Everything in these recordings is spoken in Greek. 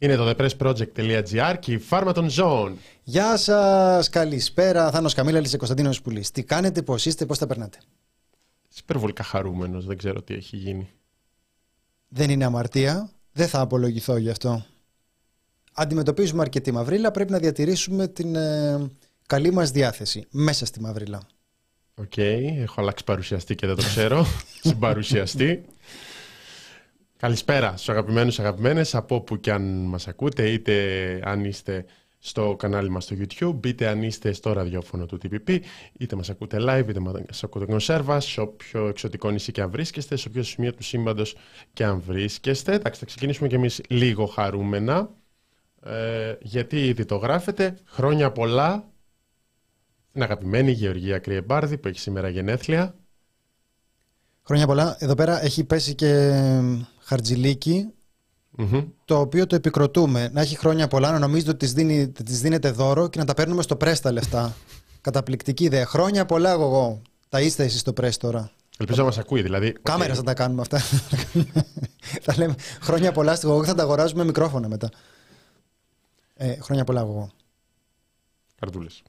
Είναι το thepressproject.gr και η Φάρμα των Ζώων. Γεια σας, καλησπέρα. Θάνος Καμίλαλης και Κωνσταντίνος Πουλής. Τι κάνετε, πώς είστε, πώς τα περνάτε? Υπερβολικά χαρούμενος, δεν ξέρω τι έχει γίνει. Δεν είναι αμαρτία, δεν θα απολογηθώ γι' αυτό. Αντιμετωπίζουμε αρκετή μαυρίλα, πρέπει να διατηρήσουμε την καλή μας διάθεση μέσα στη μαυρίλα. Οκ, έχω αλλάξει παρουσιαστή και δεν το ξέρω. Συμπαρουσιαστή. Καλησπέρα στους αγαπημένους αγαπημένες από όπου και αν μας ακούτε, είτε αν είστε στο κανάλι μας στο YouTube, είτε αν είστε στο ραδιόφωνο του TPP, είτε μας ακούτε live, είτε μας ακούτε κονσέρβα, σε όποιο εξωτικό νησί και αν βρίσκεστε, σε όποιο σημείο του σύμπαντος και αν βρίσκεστε. Εντάξει, θα ξεκινήσουμε κι εμείς λίγο χαρούμενα, γιατί ήδη το γράφετε. Χρόνια πολλά στην αγαπημένη Γεωργία Κρυεμπάρδη που έχει σήμερα γενέθλια. Χρόνια πολλά. Εδώ πέρα έχει πέσει και χαρτζηλίκι, το οποίο το επικροτούμε. Να έχει χρόνια πολλά, να νομίζετε ότι της δίνετε δώρο και να τα παίρνουμε στο πρέσ τα λεφτά. Καταπληκτική ιδέα. Χρόνια πολλά, εγώ. Τα είστε εσείς στο πρέσ τώρα. Ελπίζω να μας ακούει, δηλαδή. Κάμερας θα τα κάνουμε αυτά. Θα λέμε χρόνια πολλά στη γογό, θα τα αγοράζουμε μικρόφωνα μετά. Χρόνια πολλά, εγώ. Καρδούλες.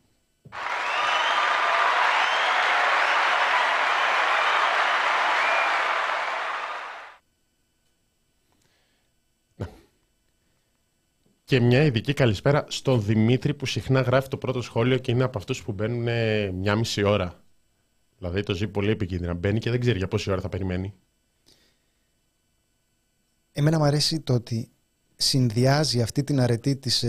Και μια ειδική καλησπέρα στον Δημήτρη που συχνά γράφει το πρώτο σχόλιο και είναι από αυτούς που μπαίνουν 1,5 ώρα. Δηλαδή το ζει πολύ επικίνδυνα. Μπαίνει και δεν ξέρει για πόση ώρα θα περιμένει. Εμένα μου αρέσει το ότι συνδυάζει αυτή την αρετή της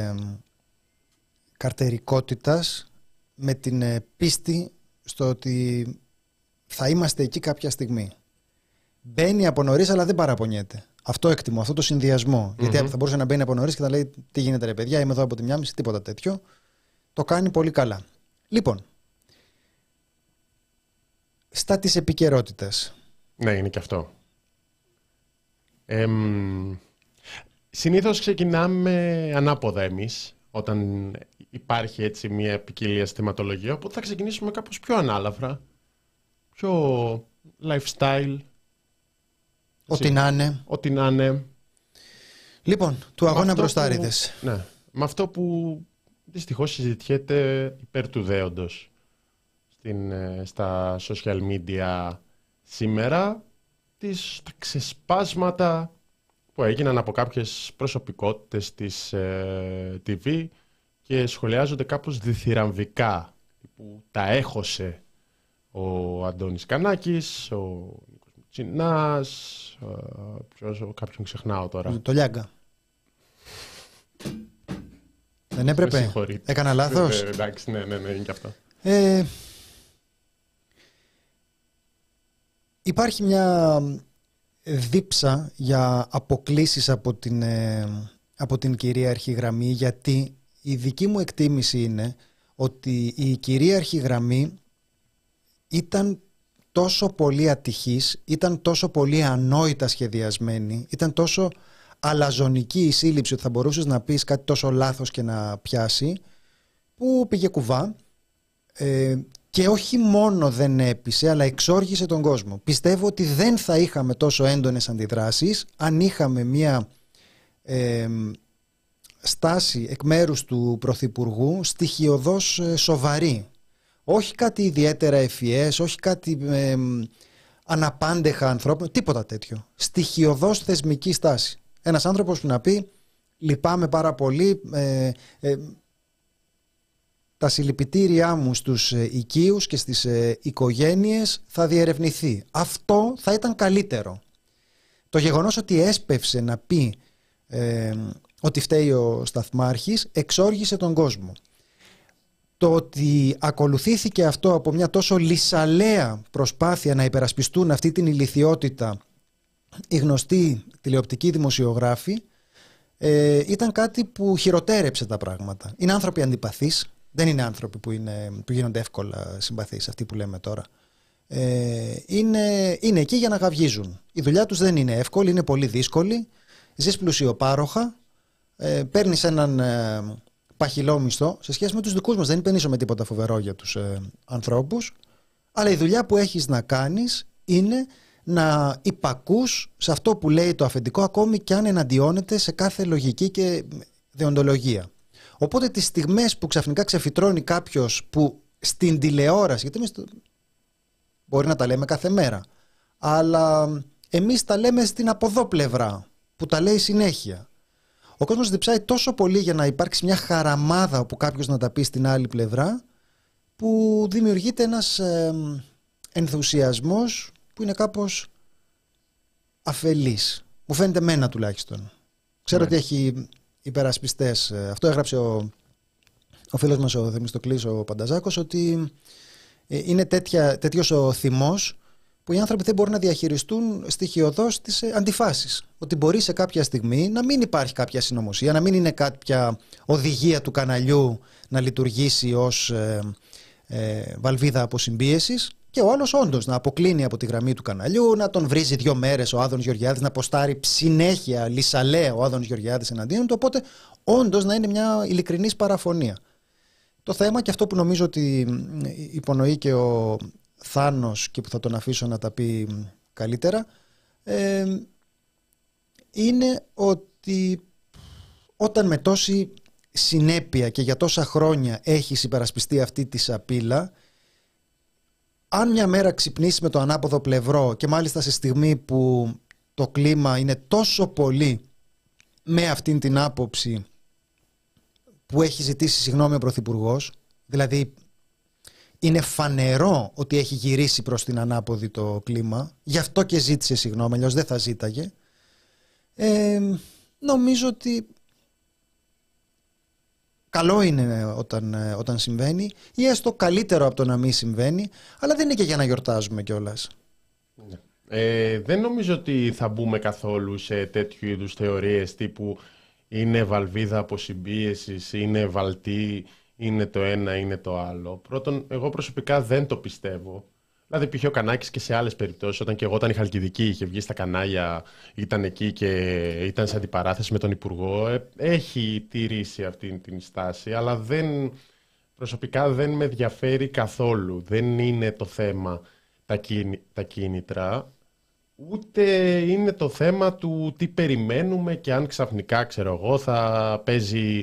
καρτερικότητας με την πίστη στο ότι θα είμαστε εκεί κάποια στιγμή. Μπαίνει από νωρίς αλλά δεν παραπονιέται. Αυτό εκτιμώ, αυτό το συνδυασμό. Γιατί θα μπορούσε να μπαίνει από νωρίς και να λέει τι γίνεται ρε παιδιά, είμαι εδώ από τη 1,5, τίποτα τέτοιο. Το κάνει πολύ καλά. Λοιπόν, στα της επικαιρότητας. Ναι, είναι και αυτό. Συνήθως ξεκινάμε ανάποδα εμείς, όταν υπάρχει έτσι μια ποικιλία στη θεματολογία, οπότε θα ξεκινήσουμε κάπως πιο ανάλαφρα, πιο lifestyle. Ό,τι να είναι. Ό,τι να είναι. Λοιπόν, του αγώνα μπροστάριδες. Ναι, με αυτό που δυστυχώς συζητιέται υπέρ του δέοντος στα social media σήμερα, τα ξεσπάσματα που έγιναν από κάποιες προσωπικότητες της TV και σχολιάζονται κάπως διθυραμβικά, που τα έχωσε ο Αντώνης Κανάκης, ο Τσινάς, κάποιον ξεχνάω τώρα. Το Λιάγκα. Δεν έπρεπε. Έκανα λάθος. Εντάξει, ναι, είναι και αυτό. Υπάρχει μια δίψα για αποκλίσεις από την κυρίαρχη γραμμή, γιατί η δική μου εκτίμηση είναι ότι η κυρίαρχη γραμμή ήταν τόσο πολύ ατυχής, ήταν τόσο πολύ ανόητα σχεδιασμένη, ήταν τόσο αλαζονική η σύλληψη ότι θα μπορούσες να πεις κάτι τόσο λάθος και να πιάσει, που πήγε κουβά και όχι μόνο δεν έπεισε, αλλά εξόργησε τον κόσμο. Πιστεύω ότι δεν θα είχαμε τόσο έντονες αντιδράσεις αν είχαμε μια στάση εκ μέρους του Πρωθυπουργού στοιχειωδώς σοβαρή. Όχι κάτι ιδιαίτερα ευφυές, όχι κάτι αναπάντεχα ανθρώπινο, τίποτα τέτοιο. Στοιχειωδώς θεσμική στάση. Ένας άνθρωπος που να πει λυπάμαι πάρα πολύ, τα συλληπιτήριά μου στους οικείους και στις οικογένειες θα διερευνηθεί. Αυτό θα ήταν καλύτερο. Το γεγονός ότι έσπευσε να πει ότι φταίει ο Σταθμάρχης εξόργησε τον κόσμο. Το ότι ακολουθήθηκε αυτό από μια τόσο λυσαλέα προσπάθεια να υπερασπιστούν αυτή την ηλιθιότητα οι γνωστοί τηλεοπτικοί δημοσιογράφοι ήταν κάτι που χειροτέρεψε τα πράγματα. Είναι άνθρωποι αντιπαθείς, δεν είναι άνθρωποι που γίνονται εύκολα συμπαθείς, αυτοί που λέμε τώρα. Είναι εκεί για να γαυγίζουν. Η δουλειά τους δεν είναι εύκολη, είναι πολύ δύσκολη. Ζεις πλουσιοπάροχα, παίρνεις έναν παχυλό μισθό σε σχέση με τους δικούς μας. Δεν υπενήσω με τίποτα φοβερό για τους ανθρώπους, αλλά η δουλειά που έχεις να κάνεις είναι να υπακούς σε αυτό που λέει το αφεντικό, ακόμη και αν εναντιώνεται σε κάθε λογική και δεοντολογία. Οπότε τις στιγμές που ξαφνικά ξεφυτρώνει κάποιος που στην τηλεόραση, γιατί εμείς μπορεί να τα λέμε κάθε μέρα, αλλά εμείς τα λέμε στην από εδώ πλευρά που τα λέει συνέχεια. Ο κόσμος διψάει τόσο πολύ για να υπάρξει μια χαραμάδα όπου κάποιος να τα πει στην άλλη πλευρά, που δημιουργείται ένας ενθουσιασμός που είναι κάπως αφελής. Μου φαίνεται εμένα τουλάχιστον. Ξέρω ότι έχει υπερασπιστές. Αυτό έγραψε ο φίλος μας ο Θεμιστοκλής ο Πανταζάκος, ότι είναι τέτοιος ο θυμός που οι άνθρωποι δεν μπορούν να διαχειριστούν στοιχειωδώς τις αντιφάσεις. Ότι μπορεί σε κάποια στιγμή να μην υπάρχει κάποια συνωμοσία, να μην είναι κάποια οδηγία του καναλιού να λειτουργήσει ως βαλβίδα αποσυμπίεσης, και ο άλλος όντως να αποκλίνει από τη γραμμή του καναλιού, να τον βρίζει 2 μέρες ο Άδωνης Γεωργιάδης, να ποστάρει συνέχεια λυσαλέα ο Άδωνης Γεωργιάδης εναντίον του, οπότε όντως να είναι μια ειλικρινής παραφωνία. Το θέμα, και αυτό που νομίζω ότι υπονοεί και ο Θάνος και που θα τον αφήσω να τα πει καλύτερα, είναι ότι όταν με τόση συνέπεια και για τόσα χρόνια έχεις υπερασπιστεί αυτή τη σαπίλα, αν μια μέρα ξυπνήσει με το ανάποδο πλευρό, και μάλιστα σε στιγμή που το κλίμα είναι τόσο πολύ με αυτήν την άποψη που έχει ζητήσει συγγνώμη ο Πρωθυπουργός, δηλαδή είναι φανερό ότι έχει γυρίσει προς την ανάποδη το κλίμα, γι' αυτό και ζήτησε συγγνώμη, αλλιώς δεν θα ζήταγε, νομίζω ότι καλό είναι όταν συμβαίνει, ή έστω καλύτερο από το να μην συμβαίνει, αλλά δεν είναι και για να γιορτάζουμε κιόλας. Δεν νομίζω ότι θα μπούμε καθόλου σε τέτοιου είδους θεωρίες τύπου είναι βαλβίδα αποσυμπίεσης, είναι βαλτή, είναι το ένα, είναι το άλλο. Πρώτον, εγώ προσωπικά δεν το πιστεύω. Δηλαδή, π.χ. ο Κανάκης και σε άλλες περιπτώσεις, όταν και εγώ ήταν η Χαλκιδική, είχε βγει στα κανάλια, ήταν εκεί και ήταν σε αντιπαράθεση με τον Υπουργό, έχει τηρήσει αυτή την στάση, αλλά προσωπικά δεν με ενδιαφέρει καθόλου. Δεν είναι το θέμα τα κίνητρα, ούτε είναι το θέμα του τι περιμένουμε και αν ξαφνικά, ξέρω εγώ, θα παίζει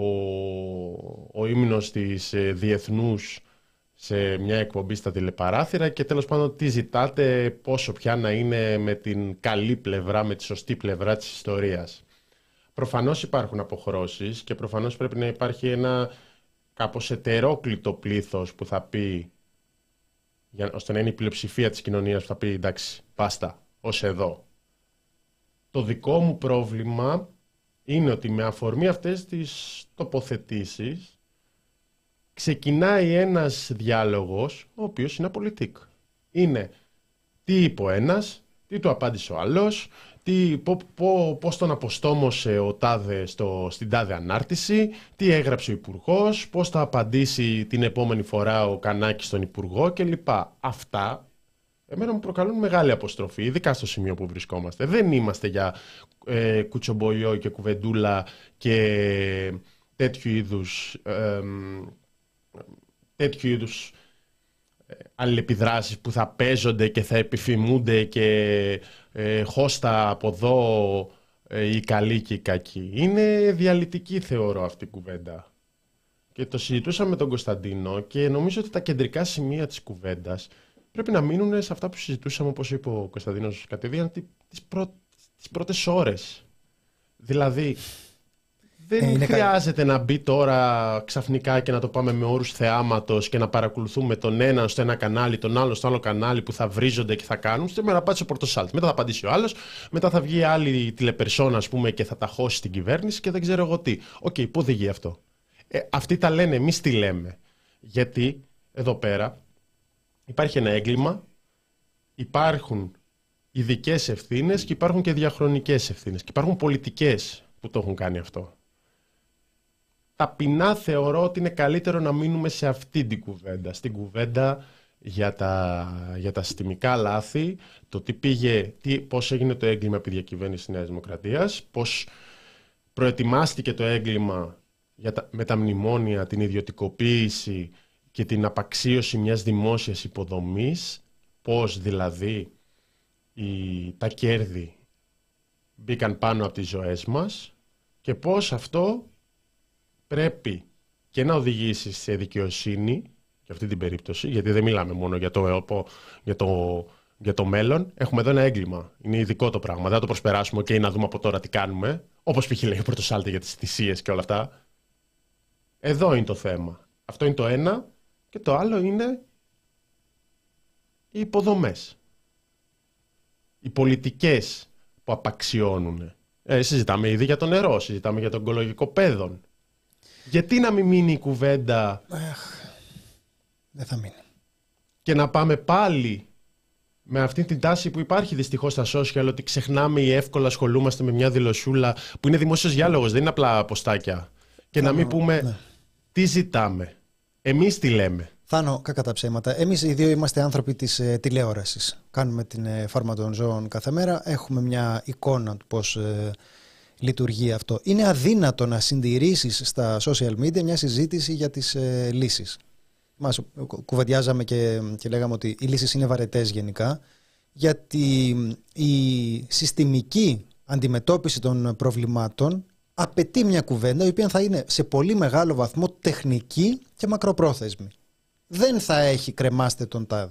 ο ύμνος της Διεθνούς σε μια εκπομπή στα τηλεπαράθυρα και τέλος πάντων τι ζητάτε, πόσο πια να είναι με την καλή πλευρά, με τη σωστή πλευρά της ιστορίας. Προφανώς υπάρχουν αποχρώσεις και προφανώς πρέπει να υπάρχει ένα κάπως ετερόκλητο πλήθος που θα πει, ώστε να είναι η πλειοψηφία της κοινωνίας που θα πει εντάξει, μπάστα, ως εδώ. Το δικό μου πρόβλημα είναι ότι με αφορμή αυτές τις τοποθετήσεις ξεκινάει ένας διάλογος ο οποίος είναι απολυτικ. Είναι τι είπε ο ένας, τι του απάντησε ο άλλος, πώς τον αποστόμωσε ο τάδε στην τάδε ανάρτηση, τι έγραψε ο υπουργός, πώς θα απαντήσει την επόμενη φορά ο Κανάκης στον υπουργό κλπ. Αυτά εμένα μου προκαλούν μεγάλη αποστροφή, ειδικά στο σημείο που βρισκόμαστε. Δεν είμαστε για κουτσομπολιό και κουβεντούλα και τέτοιου είδους αλληλεπιδράσεις που θα παίζονται και θα επιφημούνται και χώστα από εδώ οι καλοί και οι κακοί. Είναι διαλυτική, θεωρώ, αυτή η κουβέντα. Και το συζητούσαμε με τον Κωνσταντίνο και νομίζω ότι τα κεντρικά σημεία της κουβέντας πρέπει να μείνουν σε αυτά που συζητούσαμε, όπως είπε ο Κωνσταντίνος κατηδίαν, τις πρώτες ώρες. Δηλαδή, δεν χρειάζεται να μπει τώρα ξαφνικά και να το πάμε με όρους θεάματος και να παρακολουθούμε τον έναν στο ένα κανάλι, τον άλλο στο άλλο κανάλι που θα βρίζονται και θα κάνουν. Σήμερα πάτησε ο πορτοσάλτη. Μετά θα απαντήσει ο άλλος, μετά θα βγει άλλη τηλεπερσόνα, ας πούμε, και θα τα χώσει την κυβέρνηση και δεν ξέρω εγώ τι. Οκ, πού οδηγεί αυτό? Αυτοί τα λένε, εμείς τι λέμε? Γιατί εδώ πέρα υπάρχει ένα έγκλημα, υπάρχουν ειδικές ευθύνες και υπάρχουν και διαχρονικές ευθύνες. Και υπάρχουν πολιτικές που το έχουν κάνει αυτό. Ταπεινά θεωρώ ότι είναι καλύτερο να μείνουμε σε αυτή την κουβέντα. Στην κουβέντα για τα συστημικά λάθη, το τι πήγε, πώς έγινε το έγκλημα επί διακυβέρνησης της Νέας Δημοκρατίας, πώς προετοιμάστηκε το έγκλημα με τα μνημόνια, την ιδιωτικοποίηση και την απαξίωση μιας δημόσιας υποδομής, πώς δηλαδή τα κέρδη μπήκαν πάνω από τις ζωές μας και πώς αυτό πρέπει και να οδηγήσει σε δικαιοσύνη για αυτή την περίπτωση, γιατί δεν μιλάμε μόνο για το μέλλον. Έχουμε εδώ ένα έγκλημα. Είναι ειδικό το πράγμα. Δεν θα το προσπεράσουμε και να δούμε από τώρα τι κάνουμε. Όπως π.χ. λέει ο Πρωτοσάλτη για τις θυσίες και όλα αυτά. Εδώ είναι το θέμα. Αυτό είναι το ένα. Και το άλλο είναι οι υποδομές. Οι πολιτικές που απαξιώνουν. Συζητάμε ήδη για το νερό, συζητάμε για το ογκολογικό παιδόν. Γιατί να μην μείνει η κουβέντα δεν θα μείνει. Και να πάμε πάλι με αυτή την τάση που υπάρχει δυστυχώς στα social, ότι ξεχνάμε ή εύκολα ασχολούμαστε με μια δηλωσούλα που είναι δημόσιος διάλογος, δεν είναι απλά ποστάκια. Και να μην πούμε τι ζητάμε, εμείς τι λέμε. Θάνο, κακά τα ψέματα. Εμείς οι δύο είμαστε άνθρωποι της τηλεόρασης. Κάνουμε την φάρμα των ζώων κάθε μέρα. Έχουμε μια εικόνα του πώς λειτουργεί αυτό. Είναι αδύνατο να συντηρήσεις στα social media μια συζήτηση για τις λύσεις. Μας κουβεντιάζαμε και λέγαμε ότι οι λύσεις είναι βαρετές γενικά, γιατί η συστημική αντιμετώπιση των προβλημάτων απαιτεί μια κουβέντα η οποία θα είναι σε πολύ μεγάλο βαθμό τεχνική και μακροπρόθεσμη. Δεν θα έχει κρεμάστε τον τάδε.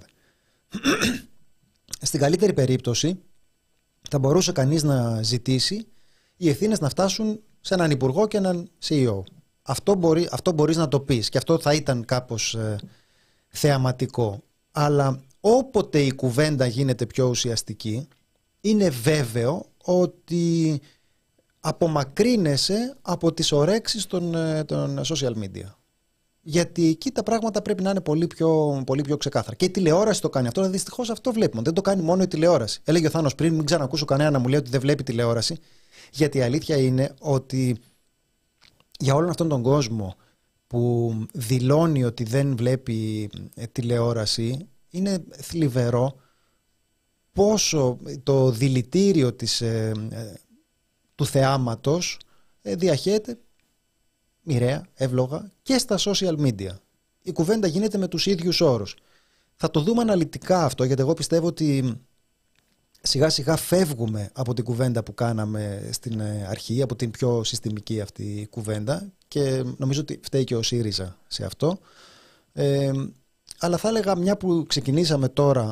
Στην καλύτερη περίπτωση θα μπορούσε κανείς να ζητήσει οι ευθύνες να φτάσουν σε έναν υπουργό και έναν CEO. Αυτό μπορείς να το πεις και αυτό θα ήταν κάπως θεαματικό. Αλλά όποτε η κουβέντα γίνεται πιο ουσιαστική, είναι βέβαιο ότι απομακρύνεσαι από τις ορέξεις των social media. Γιατί εκεί τα πράγματα πρέπει να είναι πολύ πιο ξεκάθαρα. Και η τηλεόραση το κάνει αυτό, δυστυχώς αυτό βλέπουμε. Δεν το κάνει μόνο η τηλεόραση. Έλεγε ο Θάνος πριν, μην ξανακούσω κανένα να μου λέει ότι δεν βλέπει τηλεόραση. Γιατί η αλήθεια είναι ότι για όλον αυτόν τον κόσμο που δηλώνει ότι δεν βλέπει τηλεόραση, είναι θλιβερό πόσο το δηλητήριο του θεάματος διαχέεται μοιραία, εύλογα και στα social media. Η κουβέντα γίνεται με τους ίδιους όρους. Θα το δούμε αναλυτικά αυτό, γιατί εγώ πιστεύω ότι σιγά σιγά φεύγουμε από την κουβέντα που κάναμε στην αρχή, από την πιο συστημική αυτή κουβέντα, και νομίζω ότι φταίει και ο ΣΥΡΙΖΑ σε αυτό. Αλλά θα έλεγα, μια που ξεκινήσαμε τώρα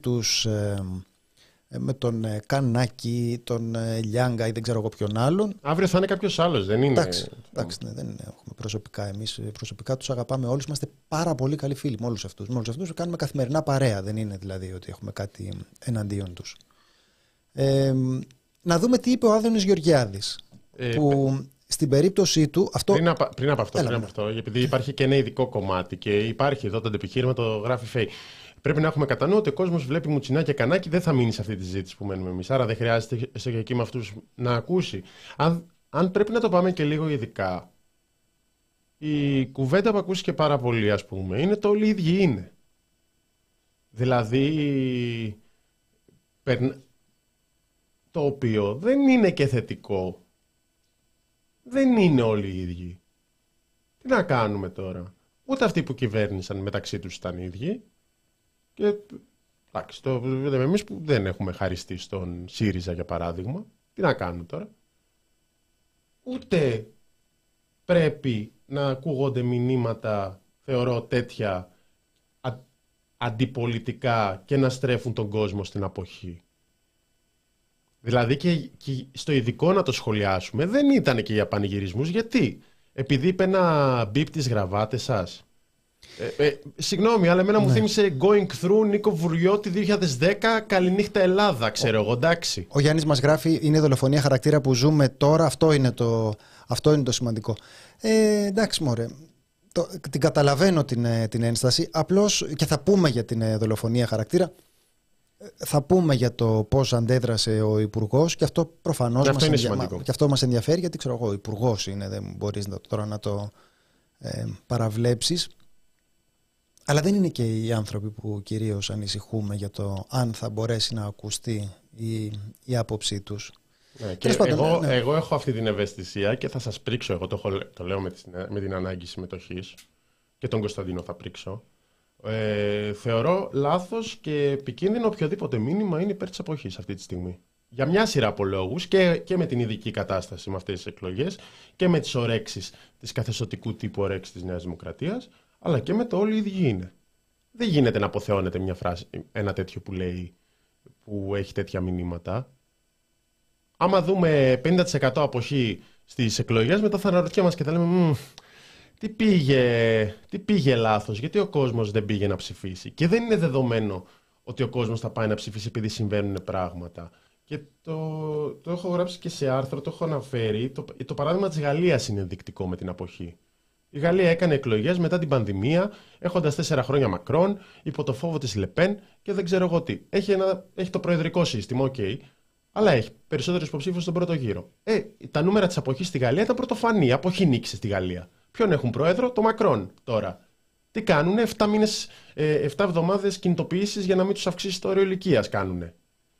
με τον Κανάκη, τον Λιάγκα ή δεν ξέρω εγώ ποιον άλλον. Αύριο θα είναι κάποιος άλλος, δεν είναι. Εντάξει, ναι, δεν έχουμε προσωπικά. Εμείς προσωπικά τους αγαπάμε όλους. Είμαστε πάρα πολύ καλοί φίλοι με όλους αυτούς. Με όλους αυτούς κάνουμε καθημερινά παρέα. Δεν είναι δηλαδή ότι έχουμε κάτι εναντίον τους. Να δούμε τι είπε ο Άδωνης Γεωργιάδης. Που στην περίπτωσή του. Αυτό... Πριν από αυτό, επειδή υπάρχει και ένα ειδικό κομμάτι και υπάρχει εδώ το αντεπιχείρημα, το γράφει Φέη. Πρέπει να έχουμε κατά νου ότι ο κόσμος βλέπει Μουτσινά και Κανάκη, δεν θα μείνει σε αυτή τη συζήτηση που μένουμε εμείς. Άρα δεν χρειάζεται εκεί με αυτούς να ακούσει. Αν πρέπει να το πάμε και λίγο ειδικά, η κουβέντα που ακούσει και πάρα πολύ, ας πούμε, είναι το όλοι οι ίδιοι είναι. Δηλαδή, το οποίο δεν είναι και θετικό. Δεν είναι όλοι οι ίδιοι. Τι να κάνουμε τώρα. Ούτε αυτοί που κυβέρνησαν μεταξύ τους ήταν ίδιοι. Και εντάξει, εμείς που δεν έχουμε χαριστεί στον ΣΥΡΙΖΑ για παράδειγμα, τι να κάνουμε τώρα. Ούτε πρέπει να ακούγονται μηνύματα, θεωρώ, τέτοια αντιπολιτικά και να στρέφουν τον κόσμο στην αποχή. Δηλαδή και στο ειδικό να το σχολιάσουμε δεν ήταν και για πανηγυρισμούς. Γιατί? Επειδή είπε ένα μπιπ τις γραβάτες σας. Συγγνώμη, αλλά εμένα μου θύμισε Going Through Νίκο Βουριώτη 2010, Καληνύχτα Ελλάδα, ξέρω εγώ, εντάξει. Ο Γιάννης μας γράφει, είναι δολοφονία χαρακτήρα που ζούμε τώρα, αυτό είναι το σημαντικό. Εντάξει μωρέ, την καταλαβαίνω την ένσταση, απλώς και θα πούμε για την δολοφονία χαρακτήρα, θα πούμε για το πώς αντέδρασε ο Υπουργός και αυτό προφανώς μας ενδιαφέρει, γιατί ξέρω εγώ, ο Υπουργός είναι, δεν μπορείς τώρα να το παραβλέψεις. Αλλά δεν είναι και οι άνθρωποι που κυρίως ανησυχούμε για το αν θα μπορέσει να ακουστεί η άποψή τους. Εγώ έχω αυτή την ευαισθησία και θα σας πρίξω, εγώ το λέω με την ανάγκη συμμετοχής και τον Κωνσταντίνο θα πρίξω, Θεωρώ λάθος και επικίνδυνο οποιοδήποτε μήνυμα είναι υπέρ της αποχής αυτή τη στιγμή. Για μια σειρά από λόγους και με την ειδική κατάσταση με αυτές τις εκλογές και με τις ορέξεις της καθεστωτικού τύπου ορέξης της Νέας Δημοκρατίας, αλλά και με το όλοι οι ίδιοι είναι. Δεν γίνεται να αποθεώνεται μια φράση, ένα τέτοιο που λέει, που έχει τέτοια μηνύματα. Άμα δούμε 50% αποχή στις εκλογές, μετά θα αναρωτιόμαστε και θα λέμε τι πήγε λάθος, γιατί ο κόσμος δεν πήγε να ψηφίσει. Και δεν είναι δεδομένο ότι ο κόσμος θα πάει να ψηφίσει επειδή συμβαίνουν πράγματα. Και το έχω γράψει και σε άρθρο, το έχω αναφέρει. Το παράδειγμα της Γαλλίας είναι ενδεικτικό με την αποχή. Η Γαλλία έκανε εκλογές μετά την πανδημία, έχοντας 4 χρόνια Μακρόν, υπό το φόβο της Λεπέν και δεν ξέρω εγώ τι. Έχει το προεδρικό σύστημα, ok, αλλά έχει περισσότερους υποψήφιους στον πρώτο γύρο. Τα νούμερα της αποχής στη Γαλλία ήταν πρωτοφανή. Αποχή νίκησε στη Γαλλία. Ποιον έχουν πρόεδρο? Το Μακρόν τώρα. Τι κάνουνε? 7 εβδομάδες κινητοποιήσεις για να μην τους αυξήσει το όριο ηλικίας κάνουνε.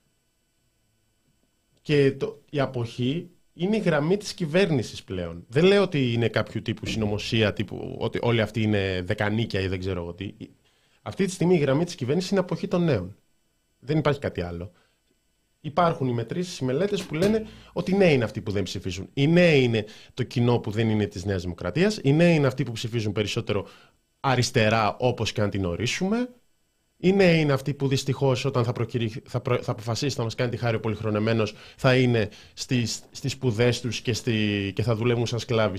Και η αποχή είναι η γραμμή της κυβέρνησης πλέον. Δεν λέω ότι είναι κάποιο τύπου συνωμοσία, τύπου ότι όλοι αυτοί είναι δεκανίκια ή δεν ξέρω εγώ τι. Αυτή τη στιγμή η γραμμή της κυβέρνησης είναι αποχή των νέων. Δεν υπάρχει κάτι άλλο. Υπάρχουν οι μετρήσεις, οι μελέτες που λένε ότι οι νέοι είναι αυτοί που δεν ψηφίζουν. Οι νέοι είναι το κοινό που δεν είναι της Νέας Δημοκρατίας. Οι νέοι είναι αυτοί που ψηφίζουν περισσότερο αριστερά, όπως και αν την ορίσουμε. Οι νέοι είναι αυτοί που δυστυχώς όταν θα αποφασίσει να μας κάνει τη χάρη ο πολυχρονεμένος θα είναι στις σπουδές τους και θα δουλεύουν σαν σκλάβοι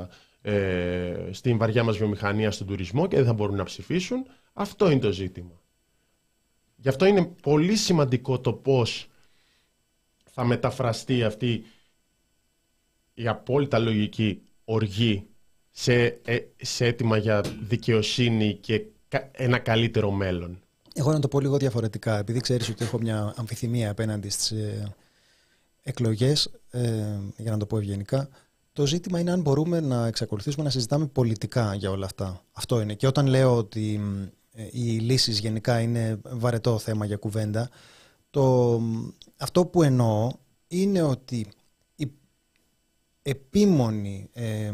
στην βαριά μας βιομηχανία, στον τουρισμό και δεν θα μπορούν να ψηφίσουν. Αυτό είναι το ζήτημα. Γι' αυτό είναι πολύ σημαντικό το πώς θα μεταφραστεί αυτή η απόλυτα λογική οργή σε αίτημα για δικαιοσύνη και ένα καλύτερο μέλλον. Εγώ να το πω λίγο διαφορετικά, επειδή ξέρεις ότι έχω μια αμφιθυμία απέναντι στις εκλογές, για να το πω ευγενικά, το ζήτημα είναι αν μπορούμε να εξακολουθήσουμε να συζητάμε πολιτικά για όλα αυτά. Αυτό είναι. Και όταν λέω ότι οι λύσεις γενικά είναι βαρετό θέμα για κουβέντα, αυτό που εννοώ είναι ότι η επίμονη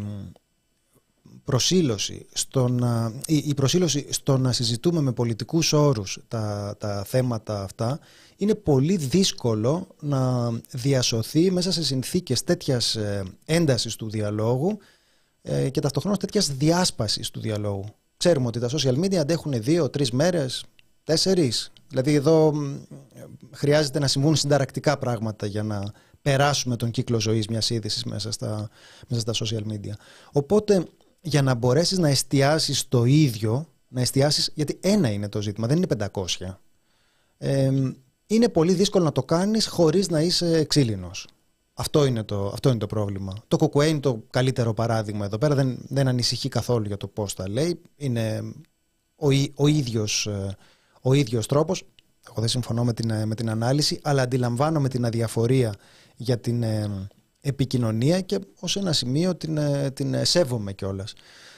προσήλωση στο να συζητούμε με πολιτικούς όρους τα θέματα αυτά είναι πολύ δύσκολο να διασωθεί μέσα σε συνθήκες τέτοιας έντασης του διαλόγου και ταυτοχρόνως τέτοιας διάσπασης του διαλόγου. Ξέρουμε ότι τα social media αντέχουν 2-3 μέρες, 4. Δηλαδή εδώ χρειάζεται να συμβούν συνταρακτικά πράγματα για να περάσουμε τον κύκλο ζωής μιας είδησης μέσα στα social media. Οπότε για να μπορέσεις να εστιάσεις το ίδιο, γιατί ένα είναι το ζήτημα, δεν είναι 500. Είναι πολύ δύσκολο να το κάνεις χωρίς να είσαι ξύλινος. Αυτό είναι το πρόβλημα. Το ΚΚΕ είναι το καλύτερο παράδειγμα εδώ πέρα, δεν ανησυχεί καθόλου για το πώς τα λέει. Είναι ο ίδιος τρόπος. Εγώ δεν συμφωνώ με την ανάλυση, αλλά αντιλαμβάνομαι την αδιαφορία για την επικοινωνία και ως ένα σημείο την σέβομαι κιόλας.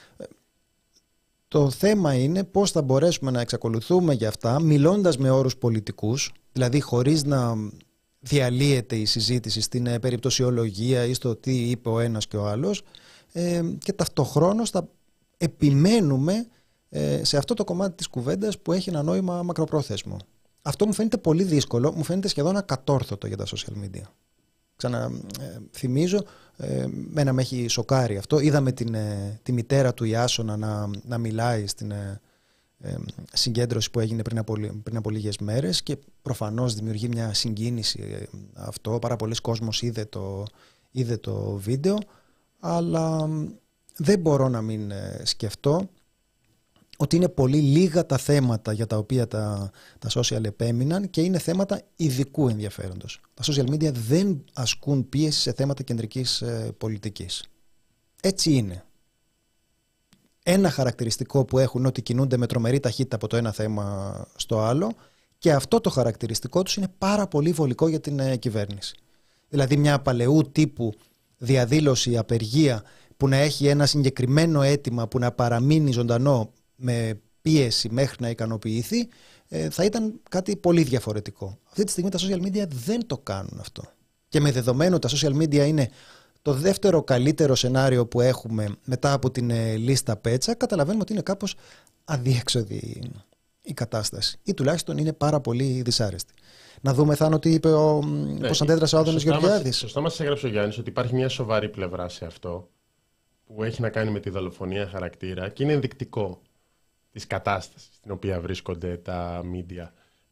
Το θέμα είναι πώς θα μπορέσουμε να εξακολουθούμε για αυτά μιλώντας με όρους πολιτικούς, δηλαδή χωρίς να διαλύεται η συζήτηση στην περιπτωσιολογία ή στο τι είπε ο ένας και ο άλλος, και ταυτοχρόνως θα επιμένουμε σε αυτό το κομμάτι της κουβέντας που έχει ένα νόημα μακροπρόθεσμο. Αυτό μου φαίνεται πολύ δύσκολο, μου φαίνεται σχεδόν ακατόρθωτο για τα social media. Θυμίζω, μένα με έχει σοκάρει αυτό. Είδαμε τη μητέρα του Ιάσονα να μιλάει στην συγκέντρωση που έγινε πριν από λίγες μέρες και προφανώς δημιουργεί μια συγκίνηση αυτό. Πάρα πολλοί κόσμος είδε το βίντεο, αλλά δεν μπορώ να μην σκεφτώ ότι είναι πολύ λίγα τα θέματα για τα οποία τα social επέμειναν και είναι θέματα ειδικού ενδιαφέροντος. Τα social media δεν ασκούν πίεση σε θέματα κεντρικής πολιτικής. Έτσι είναι. Ένα χαρακτηριστικό που έχουν είναι ότι κινούνται με τρομερή ταχύτητα από το ένα θέμα στο άλλο και αυτό το χαρακτηριστικό τους είναι πάρα πολύ βολικό για την κυβέρνηση. Δηλαδή μια παλαιού τύπου διαδήλωση, απεργία που να έχει ένα συγκεκριμένο αίτημα που να παραμείνει ζωντανό με πίεση μέχρι να ικανοποιηθεί, θα ήταν κάτι πολύ διαφορετικό. Αυτή τη στιγμή τα social media δεν το κάνουν αυτό. Και με δεδομένο τα social media είναι το δεύτερο καλύτερο σενάριο που έχουμε μετά από την λίστα Πέτσα, καταλαβαίνουμε ότι είναι κάπως αδιέξοδη η κατάσταση. Ή τουλάχιστον είναι πάρα πολύ δυσάρεστη. Να δούμε, Θάνο, τι είπε πώς αντέδρασε ο Άδωνης Γεωργιάδης. Σωστά μας έγραψε ο Γιάννης ότι υπάρχει μια σοβαρή πλευρά σε αυτό που έχει να κάνει με τη δολοφονία χαρακτήρα και είναι ενδεικτικό της κατάστασης στην οποία βρίσκονται τα μίντια.